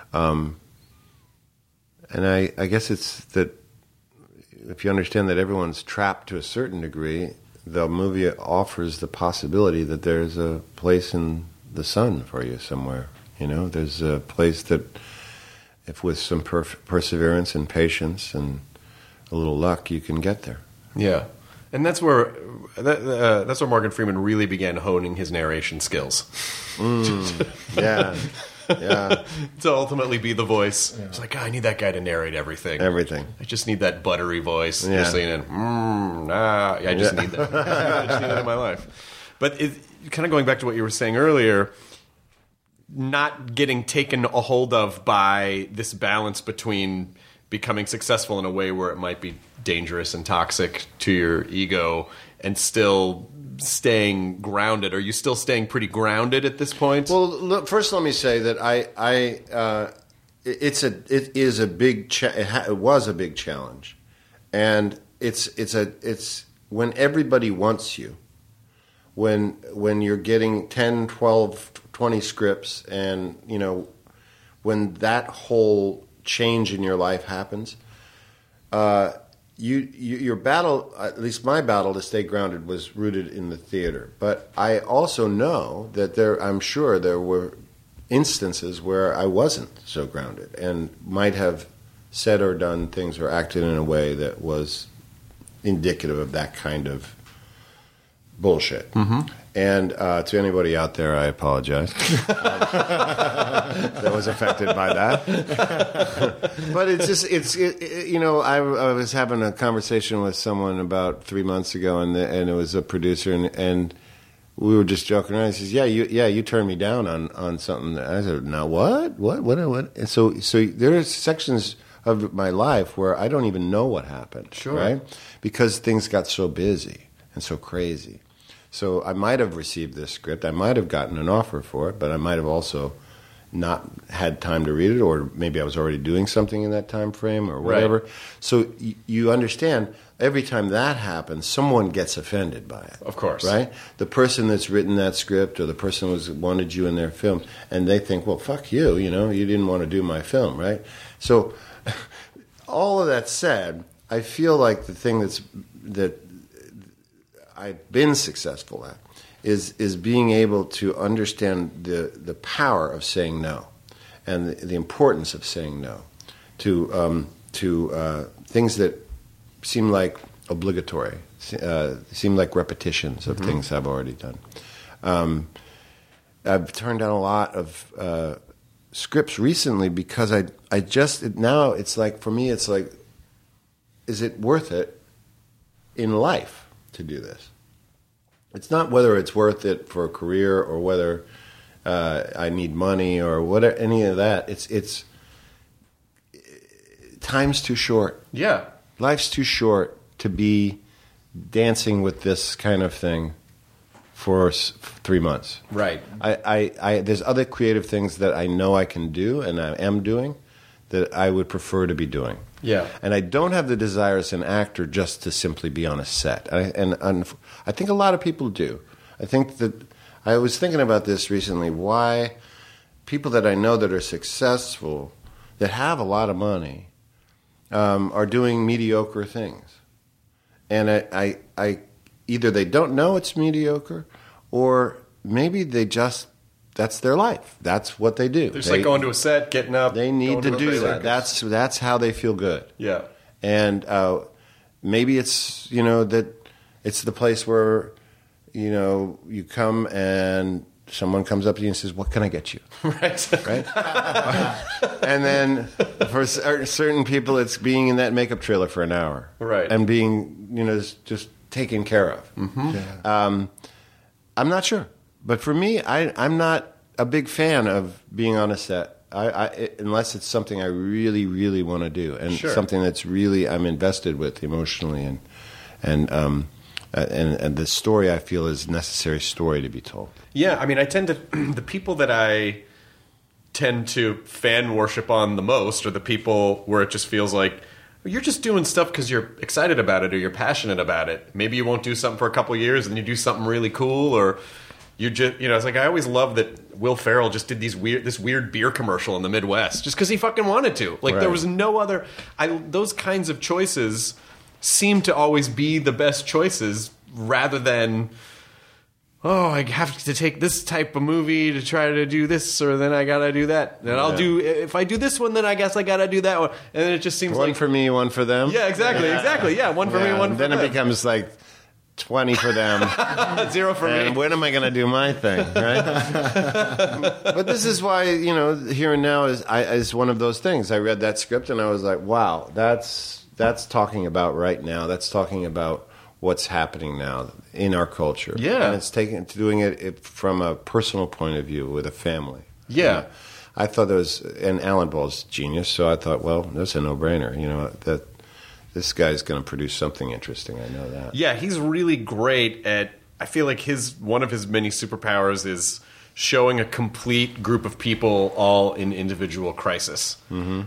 I guess it's that if you understand that everyone's trapped to a certain degree, the movie offers the possibility that there's a place in the sun for you somewhere. There's a place that, if with some perseverance and patience and a little luck, you can get there. Yeah, and that's where Morgan Freeman really began honing his narration skills. Yeah, Yeah. To ultimately be the voice. It's like, I need that guy to narrate everything. Everything. I just need that buttery voice. Yeah. Just saying, I just need that. I just need that in my life. But kind of going back to what you were saying earlier, not getting taken a hold of by this balance between becoming successful in a way where it might be dangerous and toxic to your ego and still staying grounded. Are you still staying pretty grounded at this point? Well, look, first let me say that it was a big challenge, and it's when everybody wants you, when you're getting 10, 12, 20 scripts, and when that whole change in your life happens, your battle, at least my battle to stay grounded, was rooted in the theater. But I also know that I'm sure there were instances where I wasn't so grounded and might have said or done things or acted in a way that was indicative of that kind of bullshit. Mm-hmm. And to anybody out there, I apologize that was affected by that. But I was having a conversation with someone about 3 months ago, and it was a producer, and we were just joking around. He says, you turned me down on something. I said, no, what? And so there are sections of my life where I don't even know what happened. Sure. Right? Because things got so busy and so crazy. So I might have received this script. I might have gotten an offer for it, but I might have also not had time to read it, or maybe I was already doing something in that time frame or whatever. Right. So you understand, every time that happens, someone gets offended by it. Of course. Right? The person that's written that script or the person who wanted you in their film, and they think, well, fuck you, you didn't want to do my film, right? So all of that said, I feel like the thing that I've been successful at is being able to understand the power of saying no, and the importance of saying no to things that seem like obligatory, seem like repetitions of things I've already done. I've turned down a lot of scripts recently because now it's like, for me, it's like, is it worth it in life to do this? It's not whether it's worth it for a career or whether I need money or whatever, any of that. It's time's too short. Yeah. Life's too short to be dancing with this kind of thing for 3 months. Right. There's other creative things that I know I can do and I am doing that I would prefer to be doing. Yeah. And I don't have the desire as an actor just to simply be on a set. And I think a lot of people do. I think that I was thinking about this recently, why people that I know that are successful, that have a lot of money, are doing mediocre things. And I either they don't know it's mediocre, or maybe they just, that's their life. That's what they do. They're just like going to a set, getting up. They need to do that. That's how they feel good. Yeah. And maybe it's, that it's the place where, you come and someone comes up to you and says, what can I get you? Right. Right? And then for certain people, it's being in that makeup trailer for an hour. Right. And being, just taken care of. Mm-hmm. Yeah. I'm not sure. But for me, I'm not a big fan of being on a set, unless it's something I really, really want to do, and something that's really I'm invested with emotionally, and the story I feel is a necessary story to be told. Yeah, I mean, I tend to the people that I tend to fan worship on the most are the people where it just feels like you're just doing stuff because you're excited about it or you're passionate about it. Maybe you won't do something for a couple of years and you do something really cool, or you just, it's like I always love that Will Ferrell just did this weird beer commercial in the Midwest just because he fucking wanted to. Like there was no other. Those kinds of choices seem to always be the best choices, rather than, I have to take this type of movie to try to do this, or then I gotta do that. And I'll do, if I do this one, then I guess I gotta do that one. And then it just seems one like for me, one for them. Yeah, exactly. Yeah, one for me, one for them. Then it becomes like 20 for them. 0 for And me. when am I going to do my thing, right? But this is why, Here and Now is one of those things. I read that script and I was like, wow, that's talking about right now. That's talking about what's happening now in our culture. Yeah. And it's doing it from a personal point of view with a family. Yeah. I thought and Alan Ball's genius, so I thought, well, that's a no-brainer, that this guy's going to produce something interesting. I know that. Yeah, he's really great at. I feel like one of his many superpowers is showing a complete group of people all in individual crisis. Mm-hmm.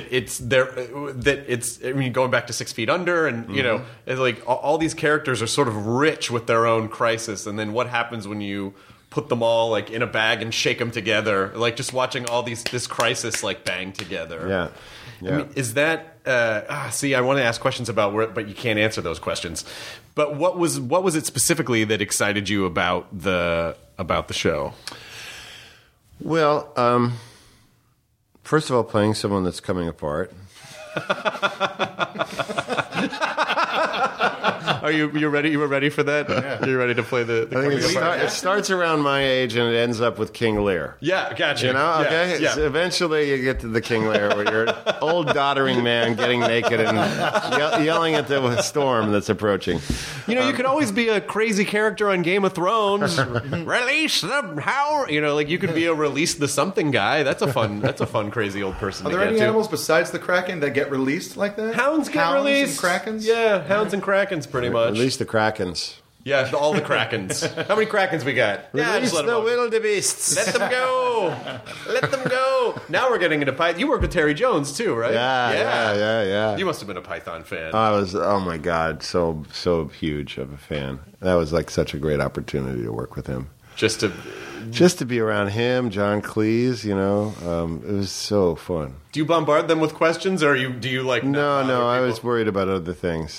I mean, going back to 6 Feet Under, and it's like all these characters are sort of rich with their own crisis, and then what happens when you put them all like in a bag and shake them together, like just watching all this crisis like bang together. Yeah. I mean, is that? See, I want to ask questions about where, but you can't answer those questions. But what was it specifically that excited you about the show? Well, first of all, playing someone that's coming apart. Are you ready? You were ready for that? Yeah. You're ready to play the I think it starts around my age and it ends up with King Lear. Yeah, gotcha. Okay? Yeah. So eventually you get to the King Lear where you're an old doddering man getting naked and yelling at the storm that's approaching. You could always be a crazy character on Game of Thrones. Release the hound. Like you could be a release the something guy. That's a fun crazy old person Are to there get any to. animals besides the Kraken that get released like that? Hounds get released. And Krakens? Yeah, hounds and Krakens pretty much. Release the Krakens. Yeah, all the Krakens. How many Krakens we got? Release the wildebeests. Let them go. Let them go. Now we're getting into Python. You worked with Terry Jones too, right? Yeah. You must have been a Python fan. I was, oh my God, so huge of a fan. That was like such a great opportunity to work with him. Just to be around him, John Cleese, it was so fun. Do you bombard them with questions, or do you like? No, I was worried about other things.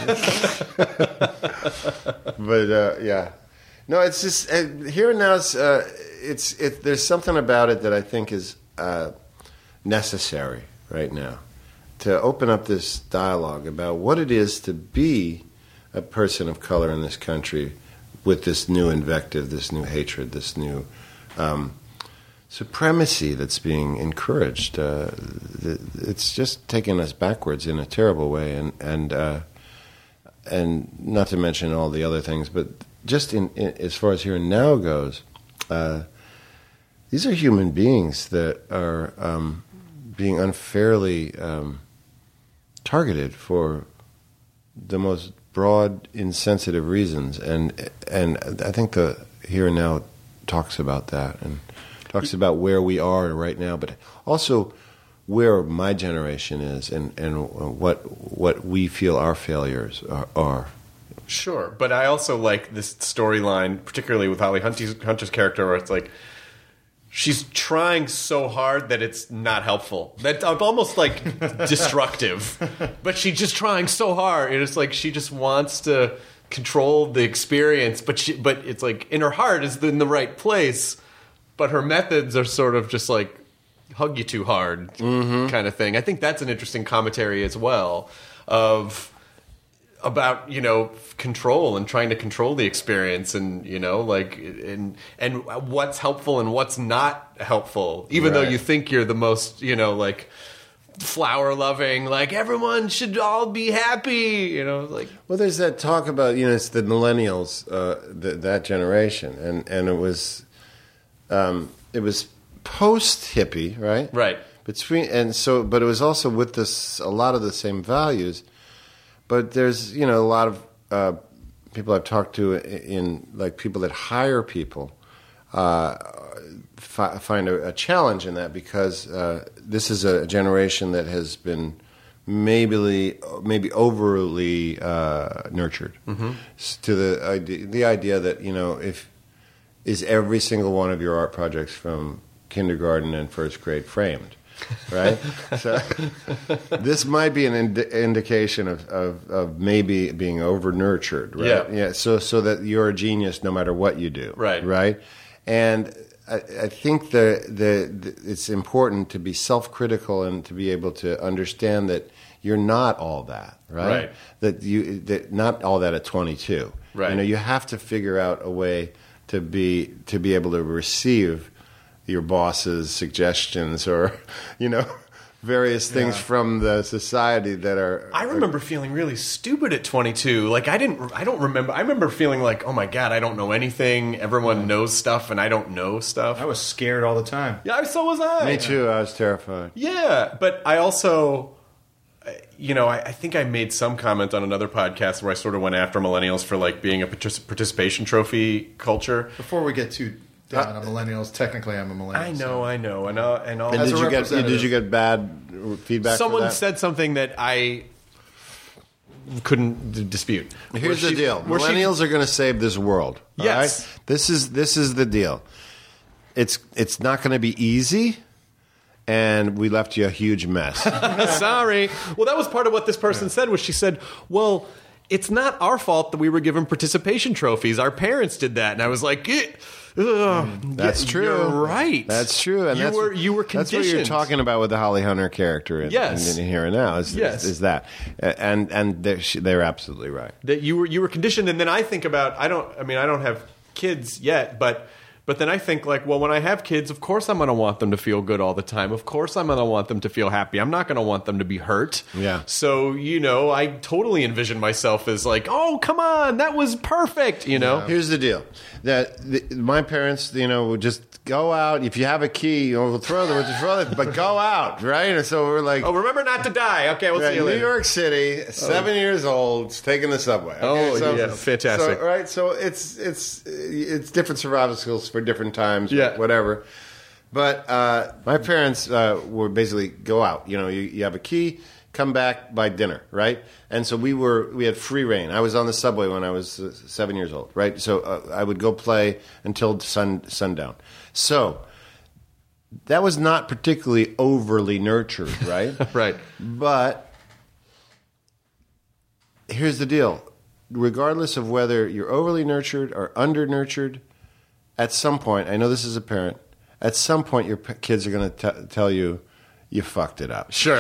But yeah, no, it's just Here and Now. There's something about it that I think is necessary right now to open up this dialogue about what it is to be a person of color in this country. With this new invective, this new hatred, this new supremacy that's being encouraged, it's just taken us backwards in a terrible way, and not to mention all the other things. But just in as far as Here and Now goes, these are human beings that are being unfairly targeted for the most broad, insensitive reasons, and I think the Here and Now talks about that and talks about where we are right now, but also where my generation is and what we feel our failures are. Sure, but I also like this storyline, particularly with Holly Hunter's character, where it's like she's trying so hard that it's not helpful. That's almost like destructive. But she's just trying so hard. And it's like she just wants to control the experience. But it's like in her heart is in the right place. But her methods are sort of just like hug you too hard kind of thing. I think that's an interesting commentary as well about control and trying to control the experience and and what's helpful and what's not helpful, even though you think you're the most flower loving, like everyone should all be happy, well, there's that talk about it's the millennials, that generation, and it was post hippie, right but it was also with a lot of the same values. But there's, a lot of people I've talked to in like people that hire people find a challenge in that because this is a generation that has been maybe overly nurtured to the idea that is every single one of your art projects from kindergarten and first grade framed. Right, so this might be an indication of maybe being over nurtured, right? Yeah. So that you're a genius no matter what you do, right. And I think it's important to be self-critical and to be able to understand that you're not all that, right? That not all that at 22. Right. You know, you have to figure out a way to be able to receive your boss's suggestions or, you know, various things from the society that are. I remember feeling really stupid at 22. Like I don't remember. I remember feeling like, oh my God, I don't know anything. Everyone knows stuff, and I don't know stuff. I was scared all the time. Yeah, so was I. Me too. I was terrified. Yeah, but I also, you know, I think I made some comment on another podcast where I sort of went after millennials for like being a participation trophy culture. Before we get too down on millennials, technically I'm a millennial. I know, and all. And did you get bad feedback? Someone for that? said something that I couldn't dispute. Here's the deal: millennials are going to save this world. All Yes. right? This is the deal. It's not going to be easy, and we left you a huge mess. Sorry. Well, that was part of what this person said. Was she said, "Well, it's not our fault that we were given participation trophies. Our parents did that," and I was like, That's true. You're right. That's true. And you were That's conditioned. what you're talking about with the Holly Hunter character in Here and Now. Is that. And they're absolutely right. That you were conditioned, and then I think about I don't have kids yet, but then I think like, well, when I have kids, of course I'm going to want them to feel good all the time. Of course I'm going to want them to feel happy. I'm not going to want them to be hurt. Yeah. So, you know, I totally envision myself as like, oh, come on, that was perfect, you know? Here's the deal. My parents, you know, would just go out. If you have a key, you know, we'll throw it, but go out, right? And so we're like, oh, remember not to die. Okay, we'll see you later. New York City, 7 years old, taking the subway. Okay? Yeah, fantastic. So, right, so it's different survival skills for different times, whatever. But my parents would basically go out. You know, you have a key, come back by dinner, right? And so we had free reign. I was on the subway when I was 7 years old, right? So I would go play until sundown. So that was not particularly overly nurtured, right? Right. But here's the deal. Regardless of whether you're overly nurtured or under-nurtured, at some point, I know this is a parent, at some point your kids are going to tell you, you fucked it up. Sure.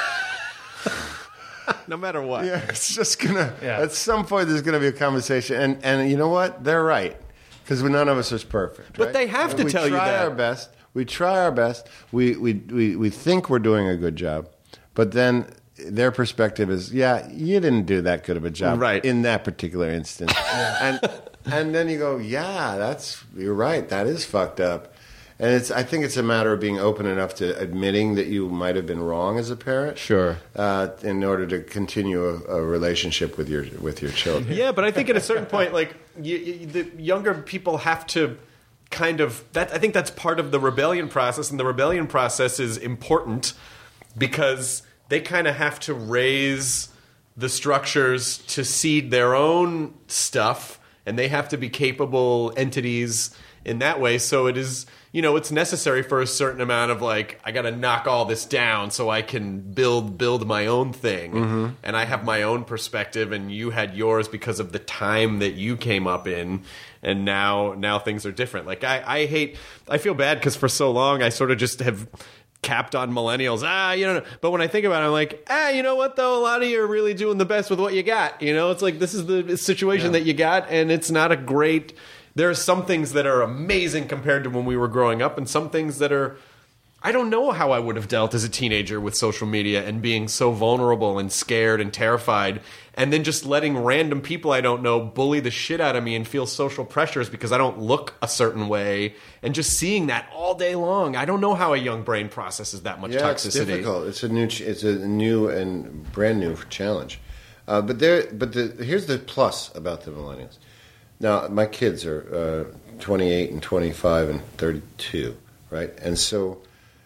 No matter what. Yeah, it's just going to, at some point there's going to be a conversation. And you know what? They're right. Because none of us is perfect. But right? they have to tell you that. We try our best. We try our best. We think we're doing a good job. But then their perspective is, you didn't do that good of a job in that particular instance. And then you go, you're right. That is fucked up. And I think it's a matter of being open enough to admitting that you might have been wrong as a parent. Sure. In order to continue a relationship with your children. Yeah, but I think at a certain point, like the younger people have to kind of I think that's part of the rebellion process, and the rebellion process is important because they kind of have to raise the structures to seed their own stuff, and they have to be capable entities in that way. So it is, you know, it's necessary for a certain amount of like, I got to knock all this down so I can build my own thing. Mm-hmm. And I have my own perspective, and you had yours because of the time that you came up in. And now things are different. Like I feel bad because for so long I sort of just have capped on millennials. You know, but when I think about it, I'm like, you know what though? A lot of you are really doing the best with what you got. You know, it's like, this is the situation that you got, and it's not a great. There are some things that are amazing compared to when we were growing up, and some things that are, I don't know how I would have dealt as a teenager with social media and being so vulnerable and scared and terrified, and then just letting random people I don't know bully the shit out of me and feel social pressures because I don't look a certain way, and just seeing that all day long. I don't know how a young brain processes that much toxicity. It's difficult. It's a new and brand new challenge. Here's the plus about the millennials. Now, my kids are 28 and 25 and 32, right? And so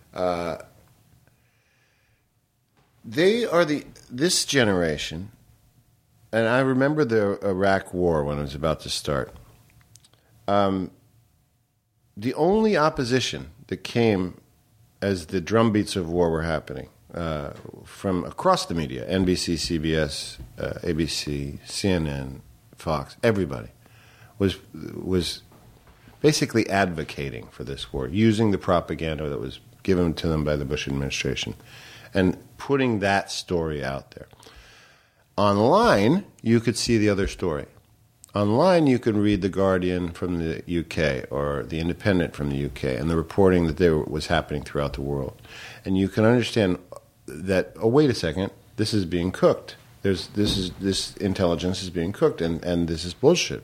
they are this generation, and I remember the Iraq War when it was about to start. The only opposition that came as the drumbeats of war were happening from across the media, NBC, CBS, ABC, CNN, Fox, everybody, was basically advocating for this war, using the propaganda that was given to them by the Bush administration. and putting that story out there. Online, you could see the other story. Online, you can read The Guardian from the UK or The Independent from the UK and the reporting that there was happening throughout the world. And you can understand that, oh, wait a second, this is being cooked. This intelligence is being cooked, and this is bullshit.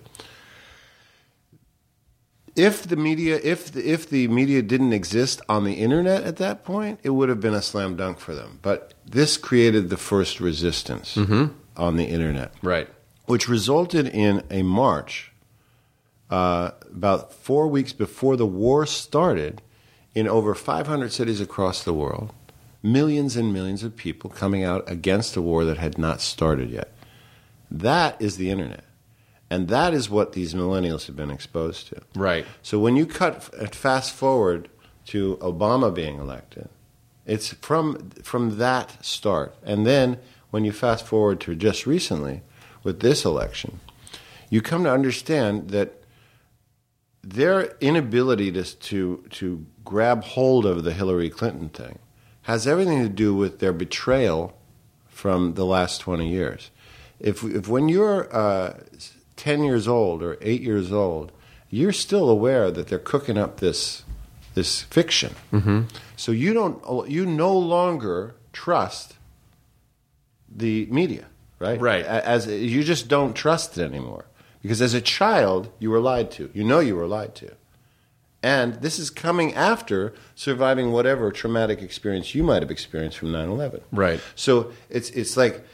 If the media didn't exist on the internet at that point, it would have been a slam dunk for them. But this created the first resistance on the internet, Right. which resulted in a march about 4 weeks before the war started in over 500 cities across the world. Millions and millions of people coming out against a war that had not started yet. That is the internet. And that is what these millennials have been exposed to. Right. So when you fast forward to Obama being elected, it's from that start. And then when you fast forward to just recently with this election, you come to understand that their inability to grab hold of the Hillary Clinton thing has everything to do with their betrayal from the last 20 years. If when you're 10 years old or 8 years old, you're still aware that they're cooking up this fiction. So you no longer trust the media, right? Right. As you just don't trust it anymore, because as a child you were lied to. You know you were lied to. And this is coming after surviving whatever traumatic experience you might have experienced from 9/11. Right. So it's like,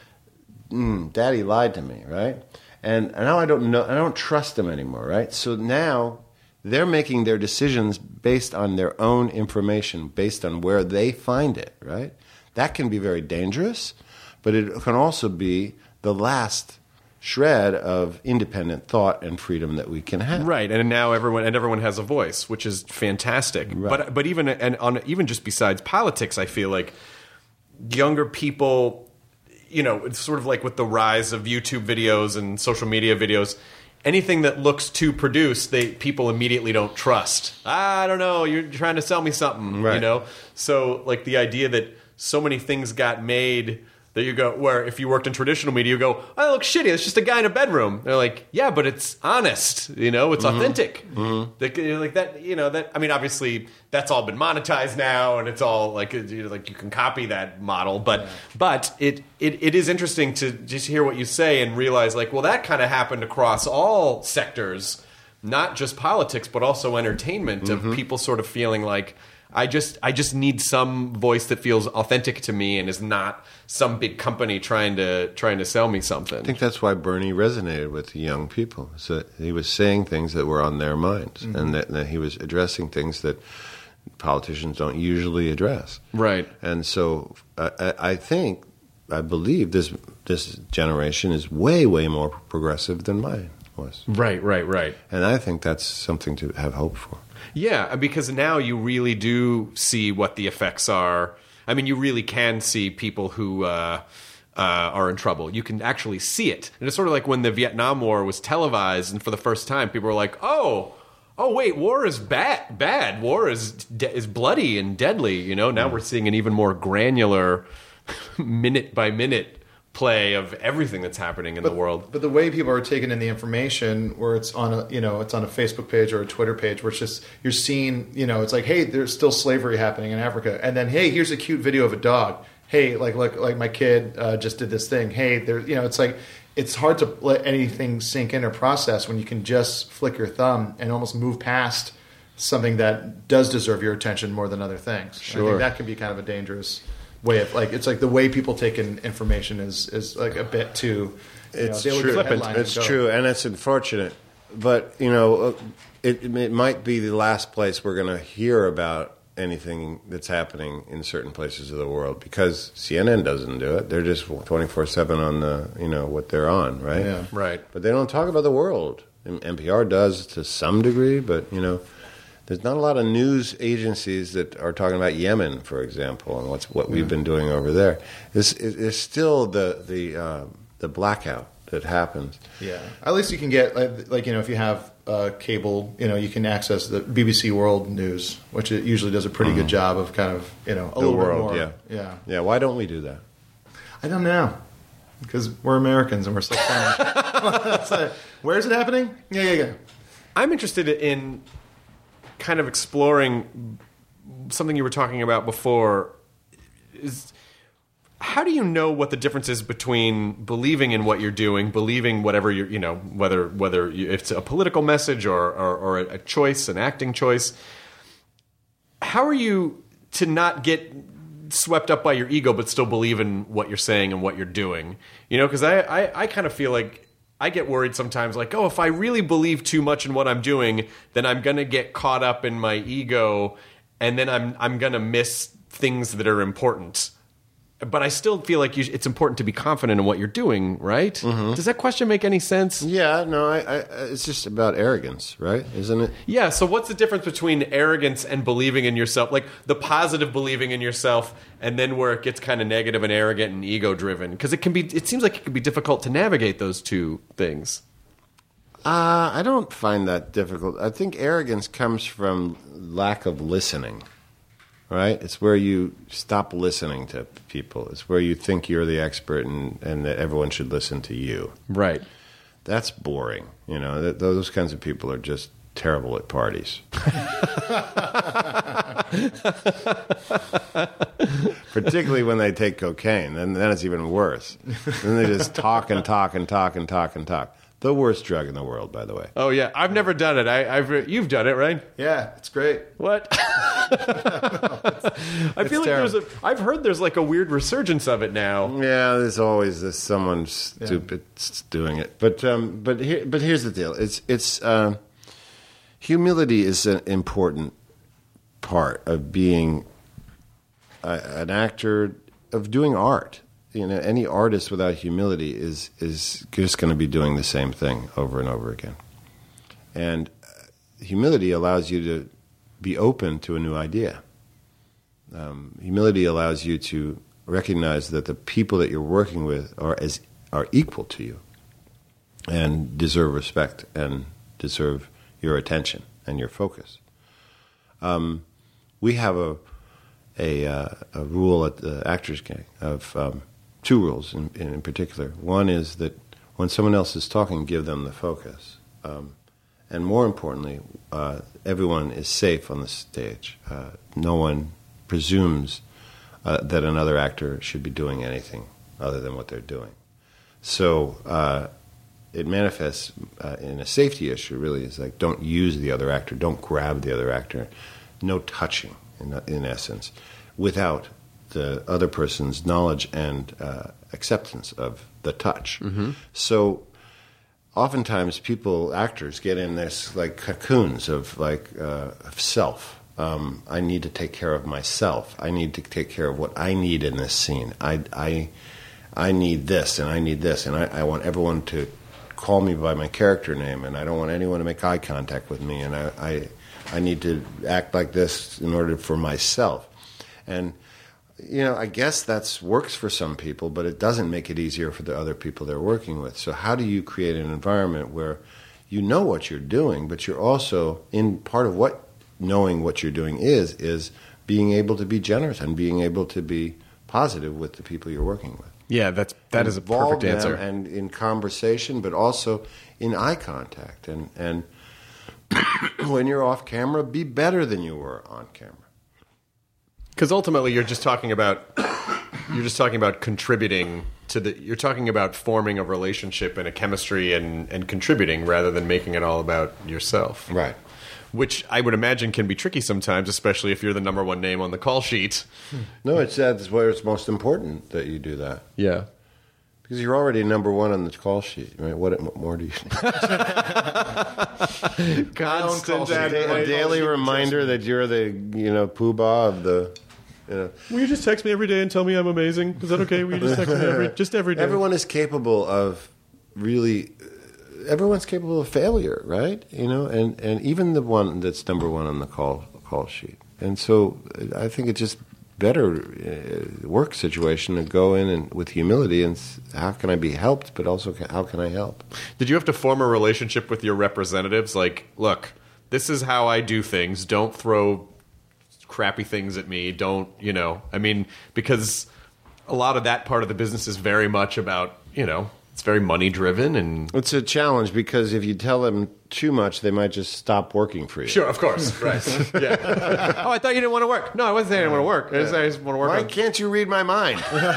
Daddy lied to me, right? And now I don't trust them anymore, right? So now they're making their decisions based on their own information, based on where they find it, right? That can be very dangerous, but it can also be the last shred of independent thought and freedom that we can have. Right, and now everyone has a voice, which is fantastic. Right. But even just besides politics, I feel like younger people, it's sort of like with the rise of YouTube videos and social media videos, anything that looks too produced, people immediately don't trust. I don't know, you're trying to sell me something, Right. So like the idea that so many things got made that you go, where if you worked in traditional media, you go, oh, that looks shitty. It's just a guy in a bedroom. They're like, yeah, but it's honest. It's authentic. Like that. That. I mean, obviously, that's all been monetized now, and it's all like you can copy that model. But it is interesting to just hear what you say and realize, like, well, that kind of happened across all sectors, not just politics, but also entertainment. Of people sort of feeling like, I just need some voice that feels authentic to me and is not some big company trying to sell me something. I think that's why Bernie resonated with the young people. So he was saying things that were on their minds, and that he was addressing things that politicians don't usually address. Right. And so I believe this generation is way, way more progressive than mine was. Right. And I think that's something to have hope for. Yeah, because now you really do see what the effects are. I mean, you really can see people who are in trouble. You can actually see it. And it's sort of like when the Vietnam War was televised, and for the first time, people were like, oh, wait, war is bad. War is bloody and deadly. Now we're seeing an even more granular, minute-by-minute play of everything that's happening in the world. But the way people are taking in the information, where it's on a Facebook page or a Twitter page, where it's just you're seeing, it's like, hey, there's still slavery happening in Africa, and then hey, here's a cute video of a dog. Hey, like my kid just did this thing. Hey, there, it's like it's hard to let anything sink in or process when you can just flick your thumb and almost move past something that does deserve your attention more than other things. Sure. I think that can be kind of a dangerous way of it's like the way people take in information is like a bit too. It's they look at true. the headline It's and go. true, and it's unfortunate. But it might be the last place we're going to hear about anything that's happening in certain places of the world, because CNN doesn't do it. They're just 24/7 on the what they're on, right? Yeah. Right. But they don't talk about the world. And NPR does to some degree, but there's not a lot of news agencies that are talking about Yemen, for example, and what we've been doing over there. There's still the blackout that happens. Yeah, at least you can get like if you have cable, you can access the BBC World News, which it usually does a pretty good job of kind of a little world, bit more. Yeah. Why don't we do that? I don't know, because we're Americans and we're so funny. So, where's it happening? Yeah. I'm interested in kind of exploring something you were talking about before. Is how do you know what the difference is between believing in what you're doing, believing whatever you're, whether it's a political message or a choice, an acting choice? How are you to not get swept up by your ego but still believe in what you're saying and what you're doing? Because I kind of feel like I get worried sometimes, like, if I really believe too much in what I'm doing, then I'm going to get caught up in my ego, and then I'm going to miss things that are important. But I still feel like it's important to be confident in what you're doing, right? Mm-hmm. Does that question make any sense? Yeah, no, it's just about arrogance, right? Isn't it? Yeah, so what's the difference between arrogance and believing in yourself? Like the positive believing in yourself, and then where it gets kind of negative and arrogant and ego-driven? Because it seems like it can be difficult to navigate those two things. I don't find that difficult. I think arrogance comes from lack of listening. Right? It's where you stop listening to people. It's where you think you're the expert and that everyone should listen to you. Right. That's boring. Those kinds of people are just terrible at parties. Particularly when they take cocaine. And then it's even worse. Then they just talk and talk and talk and talk and talk. The worst drug in the world, by the way. Oh, yeah. I've never done it. You've done it, right? Yeah, it's great. What? I feel like I've heard there's like a weird resurgence of it now. Yeah, there's always someone stupid doing it. But here's the deal. It's humility is an important part of being an actor, of doing art. Any artist without humility is just going to be doing the same thing over and over again. And humility allows you to be open to a new idea. Humility allows you to recognize that the people that you're working with are equal to you and deserve respect and deserve your attention and your focus. We have a rule at the Actors Gang of two rules in particular. One is that when someone else is talking, give them the focus. And more importantly, everyone is safe on the stage. No one presumes that another actor should be doing anything other than what they're doing. So it manifests in a safety issue, really. It's like, don't use the other actor, don't grab the other actor. No touching, in essence, without the other person's knowledge and acceptance of the touch. Mm-hmm. So oftentimes actors get in this like cocoons of of self. I need to take care of myself. I need to take care of what I need in this scene. I need this and I need this, and I want everyone to call me by my character name, and I don't want anyone to make eye contact with me, and I need to act like this in order for myself. And I guess that works for some people, but it doesn't make it easier for the other people they're working with. So how do you create an environment where you know what you're doing, but you're also, in part of what knowing what you're doing is being able to be generous and being able to be positive with the people you're working with. Yeah, that is a perfect answer. And in conversation, but also in eye contact. And when you're off camera, be better than you were on camera. Because ultimately, you're just talking about contributing you're talking about forming a relationship and a chemistry and contributing rather than making it all about yourself. Right. Which I would imagine can be tricky sometimes, especially if you're the number one name on the call sheet. No, that's where it's most important that you do that. Yeah. Because you're already number one on the call sheet. Right? What more do you need? Constant a daily reminder that you're the poobah of the. Will you just text me every day and tell me I'm amazing? Is that okay? Will you just text me every day? Everyone is capable of really. Everyone's capable of failure, right? And even the one that's number one on the call sheet. And so I think it's just better work situation to go in and with humility and how can I be helped, but also how can I help? Did you have to form a relationship with your representatives? Like, look, this is how I do things. Don't throw crappy things at me. Don't, I mean, because a lot of that part of the business is very much about, it's very money driven, and it's a challenge because if you tell them too much, they might just stop working for you. Sure, of course, right? Yeah. Oh, I thought you didn't want to work. No, I wasn't saying I didn't want to work. I just want to work. Why can't you read my mind?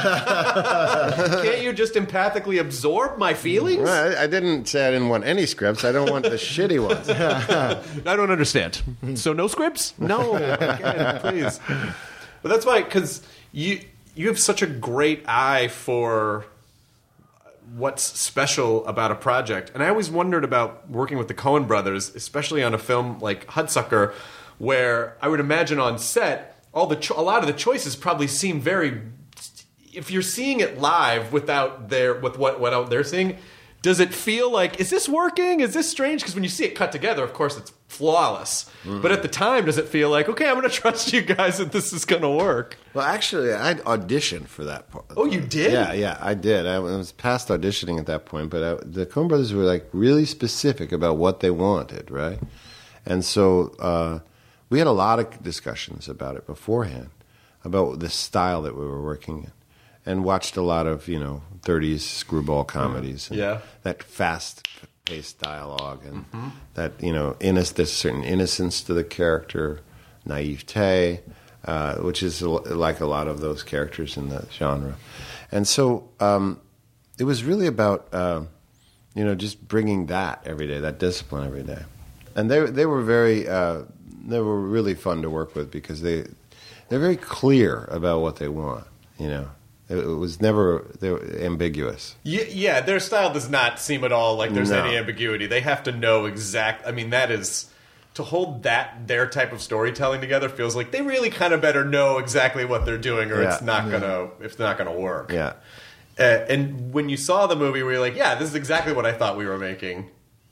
Can't you just empathically absorb my feelings? Well, I didn't say I didn't want any scripts. I don't want the shitty ones. I don't understand. So no scripts? No, again, please. But that's why, because you have such a great eye for what's special about a project. And I always wondered about working with the Coen brothers, especially on a film like Hudsucker, where I would imagine on set, a lot of the choices probably seem very... If you're seeing it live with what they're seeing, does it feel like, is this working? Is this strange? Because when you see it cut together, of course, it's flawless. Mm-hmm. But at the time, does it feel like, okay, I'm going to trust you guys that this is going to work? Well, actually, I auditioned for that part. Oh, you did? Yeah, I did. I was past auditioning at that point, but the Coen brothers were like really specific about what they wanted, right? And so we had a lot of discussions about it beforehand, about the style that we were working in. And watched a lot of, 30s screwball comedies. And that fast-paced dialogue and that, there's a certain innocence to the character, naivete, which is like a lot of those characters in the genre. And so it was really about, just bringing that every day, that discipline every day. And they were they were really fun to work with because they're very clear about what they want, It was never ambiguous. Yeah, their style does not seem at all like there's any ambiguity. They have to know exact. I mean, that is to hold their type of storytelling together feels like they really kind of better know exactly what they're doing, or it's not gonna work. Yeah. And when you saw the movie, were you like, yeah, this is exactly what I thought we were making?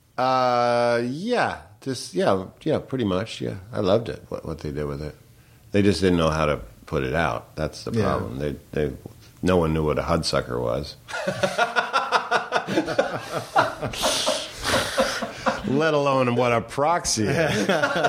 Pretty much. Yeah, I loved it. What they did with it, they just didn't know how to put it out. That's the problem. They no one knew what a Hudsucker was. Let alone what a proxy is.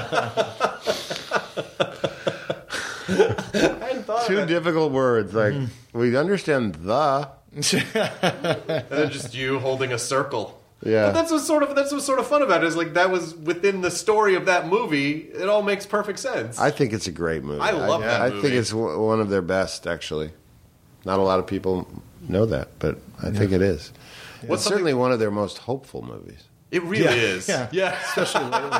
Two difficult words. Like, we understand the. And then just you holding a circle. Yeah. But that's what's sort of fun about it, is like that was within the story of that movie. It all makes perfect sense. I think it's a great movie. I love that movie. I think it's one of their best, actually. Not a lot of people know that, but I think it is. It's certainly one of their most hopeful movies. It really is. Yeah. Especially lately.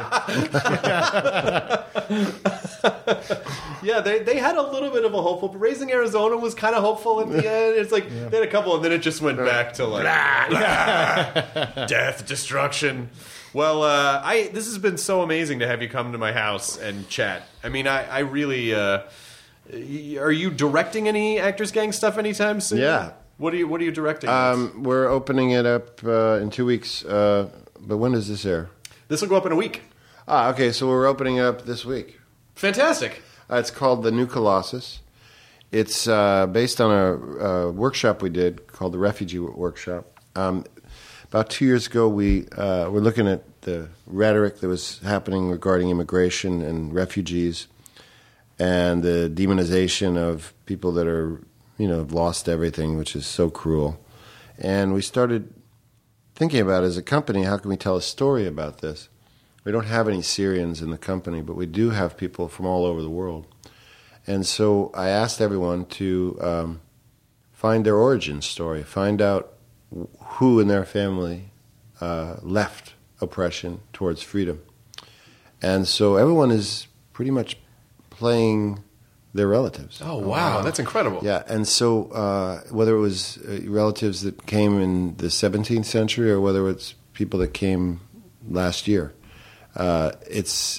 Yeah, they had a little bit of a hopeful, but Raising Arizona was kind of hopeful in the end. It's like they had a couple, and then it just went back to like death, destruction. Well, this has been so amazing to have you come to my house and chat. I mean, I really. Are you directing any Actors Gang stuff anytime soon? Yeah. What are you directing? We're opening it up in 2 weeks. But when does this air? This will go up in a week. Okay. So we're opening it up this week. Fantastic. It's called The New Colossus. It's based on a workshop we did called the Refugee Workshop. About 2 years ago, we were looking at the rhetoric that was happening regarding immigration and refugees, and the demonization of people that are, have lost everything, which is so cruel. And we started thinking about, as a company, how can we tell a story about this? We don't have any Syrians in the company, but we do have people from all over the world. And so I asked everyone to find their origin story, find out who in their family left oppression towards freedom. And so everyone is pretty much playing their relatives. Oh, wow. That's incredible. Yeah, and so whether it was relatives that came in the 17th century or whether it's people that came last year, it's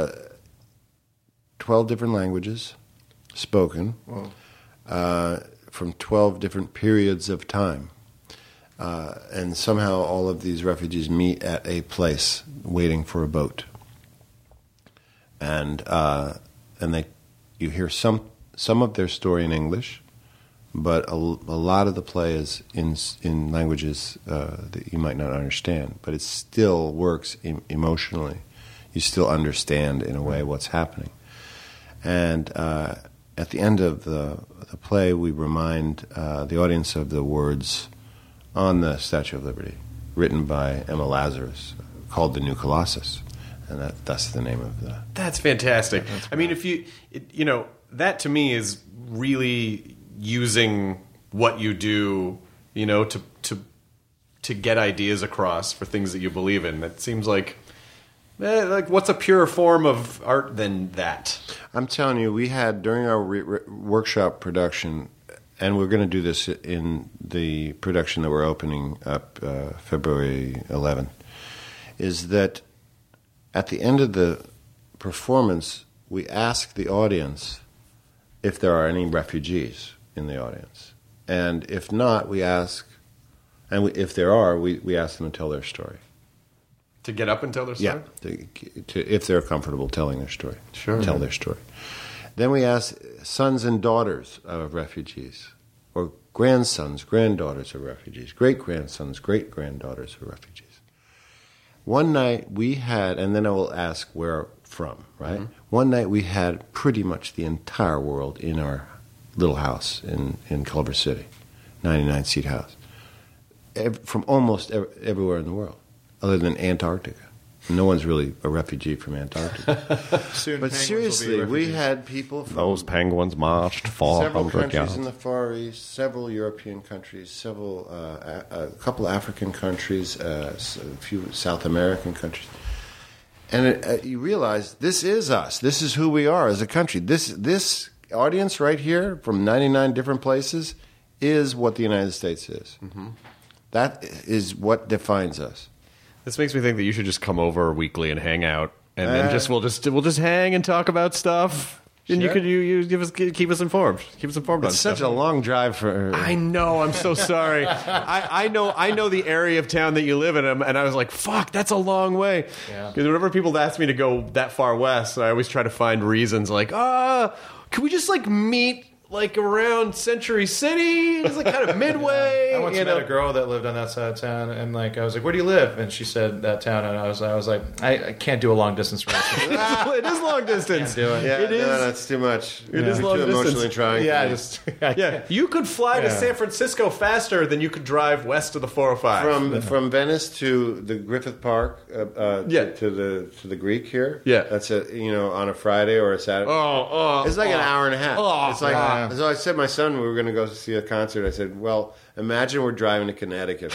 12 different languages spoken from 12 different periods of time. And somehow all of these refugees meet at a place waiting for a boat. And you hear some some of their story in English, but a lot of the play is in languages that you might not understand, but it still works emotionally. You still understand, in a way, what's happening. And at the end of the play, we remind the audience of the words on the Statue of Liberty, written by Emma Lazarus, called The New Colossus. And that's the name of the... That's fantastic. I mean, that to me is really using what you do, to get ideas across for things that you believe in. That seems like what's a purer form of art than that? I'm telling you, we had, during our workshop production, and we're going to do this in the production that we're opening up February 11th, is that at the end of the performance, we ask the audience if there are any refugees in the audience. And if not, we ask, and if there are, we ask them to tell their story. To get up and tell their story? Yeah, if they're comfortable telling their story. Sure. Tell their story. Then we ask sons and daughters of refugees, or grandsons, granddaughters of refugees, great-grandsons, great-granddaughters of refugees. One night we had, and then I will ask where from, right? Mm-hmm. One night we had pretty much the entire world in our little house in Culver City, 99-seat house, from almost everywhere in the world, other than Antarctica. No one's really a refugee from Antarctica. But seriously, we had people from... Those penguins marched 400 several countries yards. in the Far East, several European countries, a couple African countries, a few South American countries. And you realize this is us. This is who we are as a country. This audience right here from 99 different places is what the United States is. Mm-hmm. That is what defines us. This makes me think that you should just come over weekly and hang out, and then we'll just hang and talk about stuff. And sure. you keep us informed. Keep us informed. It's such a long drive for. I know. I'm so sorry. I know the area of town that you live in, and I was like, "Fuck, that's a long way." Because whenever people ask me to go that far west, I always try to find reasons like, can we just meet? Around Century City, it's kind of midway. I once met a girl that lived on that side of town, and I was like, "Where do you live?" And she said that town, and I was like, "I can't do a long distance relationship." It is long distance. Can't do it. Yeah, it is. No, that's too much. It is long too distance. Emotionally trying. Yeah, you could fly to San Francisco faster than you could drive west of the 405. From Venice to the Griffith Park, to the Greek here. Yeah, that's on a Friday or a Saturday. It's like an hour and a half. It's like. So I said, my son, we were going to go see a concert. I said, well, imagine we're driving to Connecticut.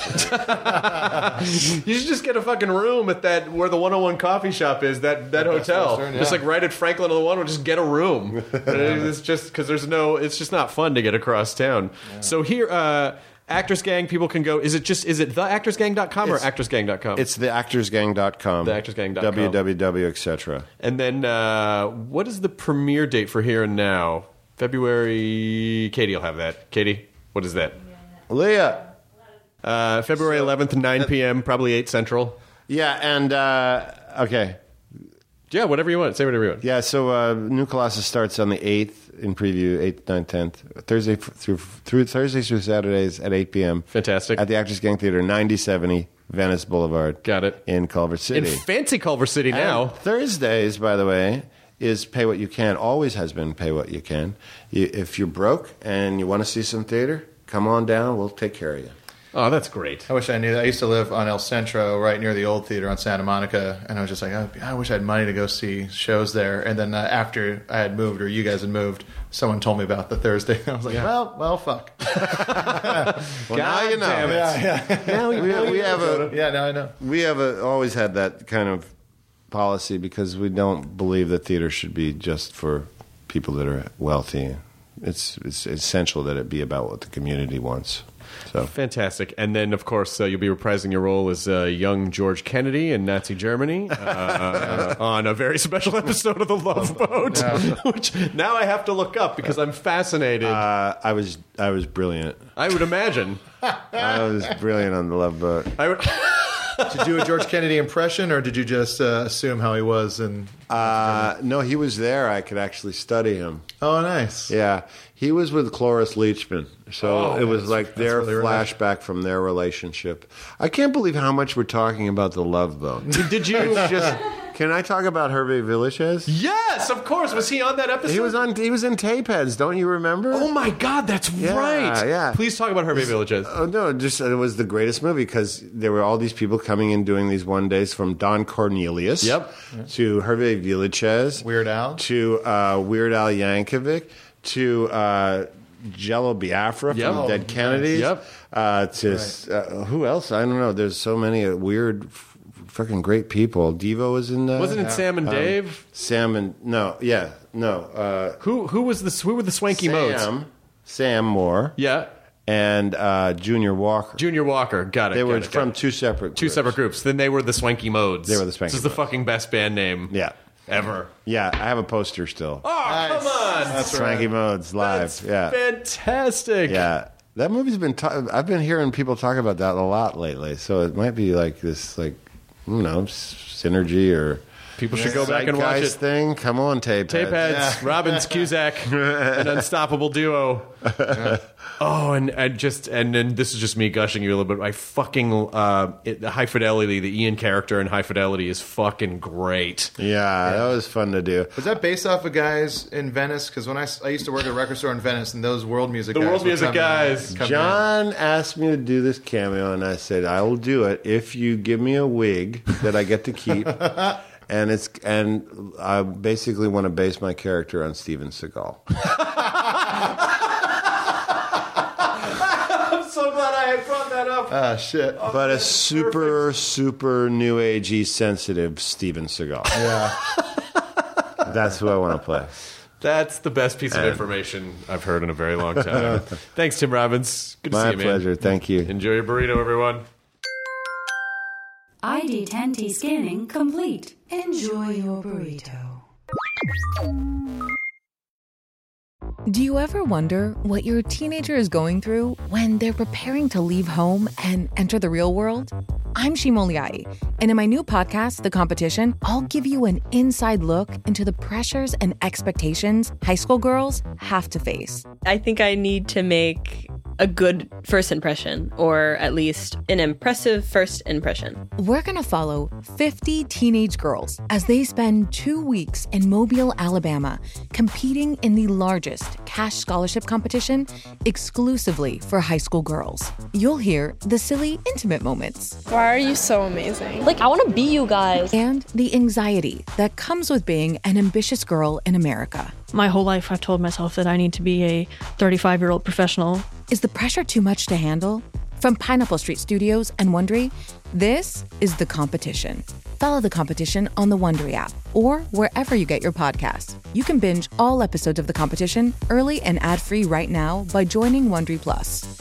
You should just get a fucking room at that where the 101 coffee shop is. That hotel, just right at Franklin and the 101. Just get a room. It's just because it's just not fun to get across town. Yeah. So here. Actors Gang, people can go. Is it theactorsgang.com or actorsgang.com? It's theactorsgang.com. Theactorsgang.com. www, etc. And then what is the premiere date for Here and Now? February. Katie will have that. Katie, what is that? Leah. February 11th, 9 p.m., probably 8 Central. Yeah, and okay. Yeah, whatever you want. Say whatever you want. Yeah, so New Colossus starts on the 8th in preview, 8th, 9th, 10th, Thursdays through Saturdays at 8 p.m. Fantastic. At the Actors Gang Theater, 9070 Venice Boulevard. Got it. In Culver City. In fancy Culver City now. And Thursdays, by the way, is Pay What You Can. Always has been Pay What You Can. If you're broke and you want to see some theater, come on down. We'll take care of you. Oh, that's great. I wish I knew that. I used to live on El Centro, right near the old theater on Santa Monica, and I was just like, I wish I had money to go see shows there. And then after I had moved, or you guys had moved, someone told me about the Thursday. I was like, well, fuck. Well, now you know. Yeah. Now we have a. Yeah, now I know. We have always had that kind of policy because we don't believe that theater should be just for people that are wealthy. It's essential that it be about what the community wants. So fantastic. And then, of course, you'll be reprising your role as young George Kennedy in Nazi Germany on a very special episode of The Love Boat, which now I have to look up because I'm fascinated. I was brilliant. I would imagine. I was brilliant on The Love Boat. Did you do a George Kennedy impression, or did you just assume how he was? And No, he was there. I could actually study him. oh, nice. Yeah, he was with Cloris Leachman, so it was like their really flashback from their relationship. I can't believe how much we're talking about the Love Boat. Did you? Can I talk about Hervé Villechaize? Yes, of course. Was he on that episode? He was in Tapeheads. Don't you remember? Oh my God, that's right. Yeah. Please talk about Hervé Villechaize. Oh no! Just it was the greatest movie because there were all these people coming in doing these one days, from Don Cornelius, to Hervé Villechaize, Weird Al, to Weird Al Yankovic, to Jello Biafra from Dead Kennedys, to who else? I don't know. There's so many weird, fucking great people. Devo was in that. Wasn't it Sam and Dave? Sam and no. Who were the Swanky Modes? Sam Moore. Yeah. And Junior Walker. Junior Walker, got it. They were from two separate groups. Then they were the Swanky Modes. They were the Swanky This is the Modes. fucking best band name ever. Yeah, I have a poster still. Oh, come on. That's Swanky Modes live. That's fantastic. Yeah. That movie's been I've been hearing people talk about that a lot lately. So it might be like this, like, I don't know, synergy or people should go back and watch it. Thing. Come on, Tapeheads, Robbins, Cusack, an unstoppable duo. Oh, and then this is just me gushing you a little bit. I fucking High Fidelity, the Ian character in High Fidelity is fucking great. Yeah, that was fun to do. Was that based off of guys in Venice? Because when I used to work at a record store in Venice, and those world music The guys world would music guys. come John asked me to do this cameo, and I said, I will do it if you give me a wig that I get to keep. And I basically want to base my character on Steven Seagal. I'm so glad I brought that up. Ah, shit. But a super, super new agey, sensitive Steven Seagal. Yeah. That's who I want to play. That's the best piece of information I've heard in a very long time. Thanks, Tim Robbins. Good to see you, man. My pleasure. Thank you. Enjoy your burrito, everyone. ID10T scanning complete. Enjoy your burrito. Do you ever wonder what your teenager is going through when they're preparing to leave home and enter the real world? I'm Shimoliai, and in my new podcast, The Competition, I'll give you an inside look into the pressures and expectations high school girls have to face. I think I need to make a good first impression, or at least an impressive first impression. We're going to follow 50 teenage girls as they spend 2 weeks in Mobile, Alabama, competing in the largest cash scholarship competition exclusively for high school girls. You'll hear the silly, intimate moments. Why are you so amazing? Like, I want to be you guys. And the anxiety that comes with being an ambitious girl in America. My whole life I've told myself that I need to be a 35-year-old professional. Is the pressure too much to handle? From Pineapple Street Studios and Wondery, this is The Competition. Follow The Competition on the Wondery app or wherever you get your podcasts. You can binge all episodes of The Competition early and ad-free right now by joining Wondery Plus.